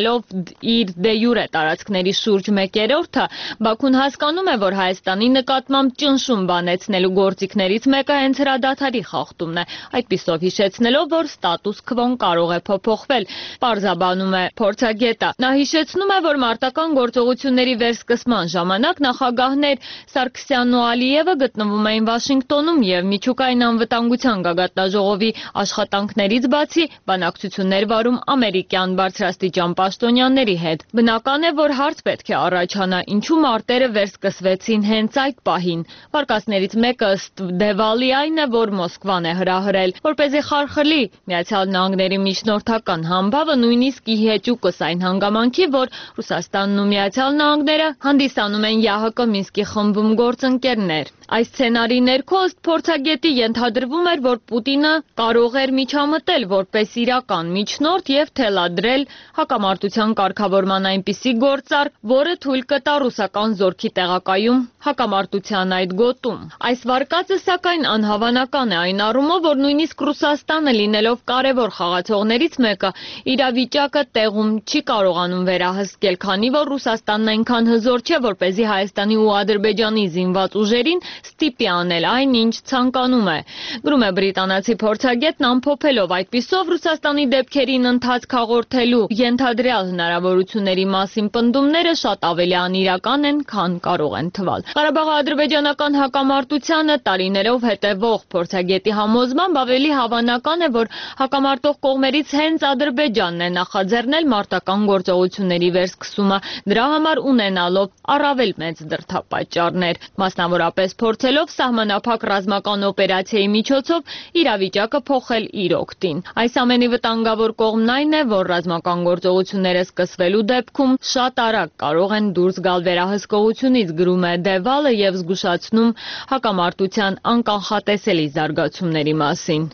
իր դե յուրե տարածքների շուրջ 1/3, Բաքուն հասկանում է, որ Հայաստանի նկատմամբ ճնշում բանեցնելու գործիքներից մեկը հենց հրադադարի խախտումն է, այդպիսով հիշեցնելով, որ ստատուս քվոն կարող է փոփոխվել, պարզաբանում է փորձագետը։ Նա հիշեցնում է, որ մարտական գործողությունների վերսկսման ժամանակ նախագահներ Սարգսյանն ու Ալիևը գտնվում էին Վաշինգտոնում եւ միջուկային անվտանգության գագաթնաժողովի աշխատանքներից բացի բանակցություններ վարում ամերիկյան բարձրաստիճան պաշտոնյաների հետ։ Բնական է, որ հարց պետք է առաջանա, ինչու մարտերը վերսկսվեցին հենց այդ պահին։ Վարկածներից մեկը ըստ Դևալի այն է, որ Մոսկվան է հրահրել, որպեսզի խարխլի Միացյալ Նահանգների միջնորդական համբավը, նույնիսկ ի հեճուկս այն հանգամանքի, որ Ռուսաստանն ու Միացյալ Նահանգները հանդիսանում են ԵԱՀԿ Մինսկի խմբում գործընկերներ։ Այս սցենարի ներքո ըստ փորձագետի ենթադրվում էր, որ Պուտինը կարող էր միջամտել որպես իրական միջնորդ եւ թելադրել հակամարտության կարգավորման այնպիսի գործարք, որը թույլ կտա ռուսական զորքի տեղակայում հակամարտության այդ գոտում։ Այս վարկածը սակայն անհավանական է այն առումով, որ նույնիսկ Ռուսաստանը լինելով կարևոր խաղացողներից մեկը իրավիճակը տեղում չի կարողանում վերահսկել, քանի որ Ռուսաստանն այնքան հզոր չէ, որպեսզի Հայաստանի ու Ադրբեջանի զինված ուժերին ստիպի անել այն, ինչ ցանկանում է։ Գրում է բրիտանացի փորձագետն ամփոփելով, այդպիսով Ռուսաստանի դեպքերին ընթացք հաղորդելու ենթադրյալ հնարավորությունների մասին պնդումները շատ ավելի անիրական են, քան կարող են թվալ։ Ղարաբաղի ադրբեջանական հակամարտությանը տարիներով հետևող փորձագետի համոզմամբ ավելի հավանական է, որ հակամարտող կողմերից հենց Ադրբեջանն է նախաձեռնել մարտական գործողությունների վերսկսումը, դրա համար ունենալով առավել մեծ դրդապատճառներ, մասնավորապես փորձելով սահմանափակ ռազմական օպերացիայի միջոցով իրավիճակը փոխել իր օգտին։ Այս ամենի վտանգավոր կողմն այն է, որ ռազմական գործողությունները սկսվելու դեպքում շատ արագ կարող են դուրս գալ վերահսկողությունից, գրում է Դևալը եւ զգուշացնում հակամարտության անկանխատեսելի զարգացումների մասին։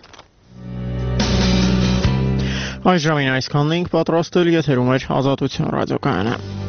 Այս ժամին այսքանն ենք պատրաստել, եթերում էր Ազատություն ռադիոկայանը։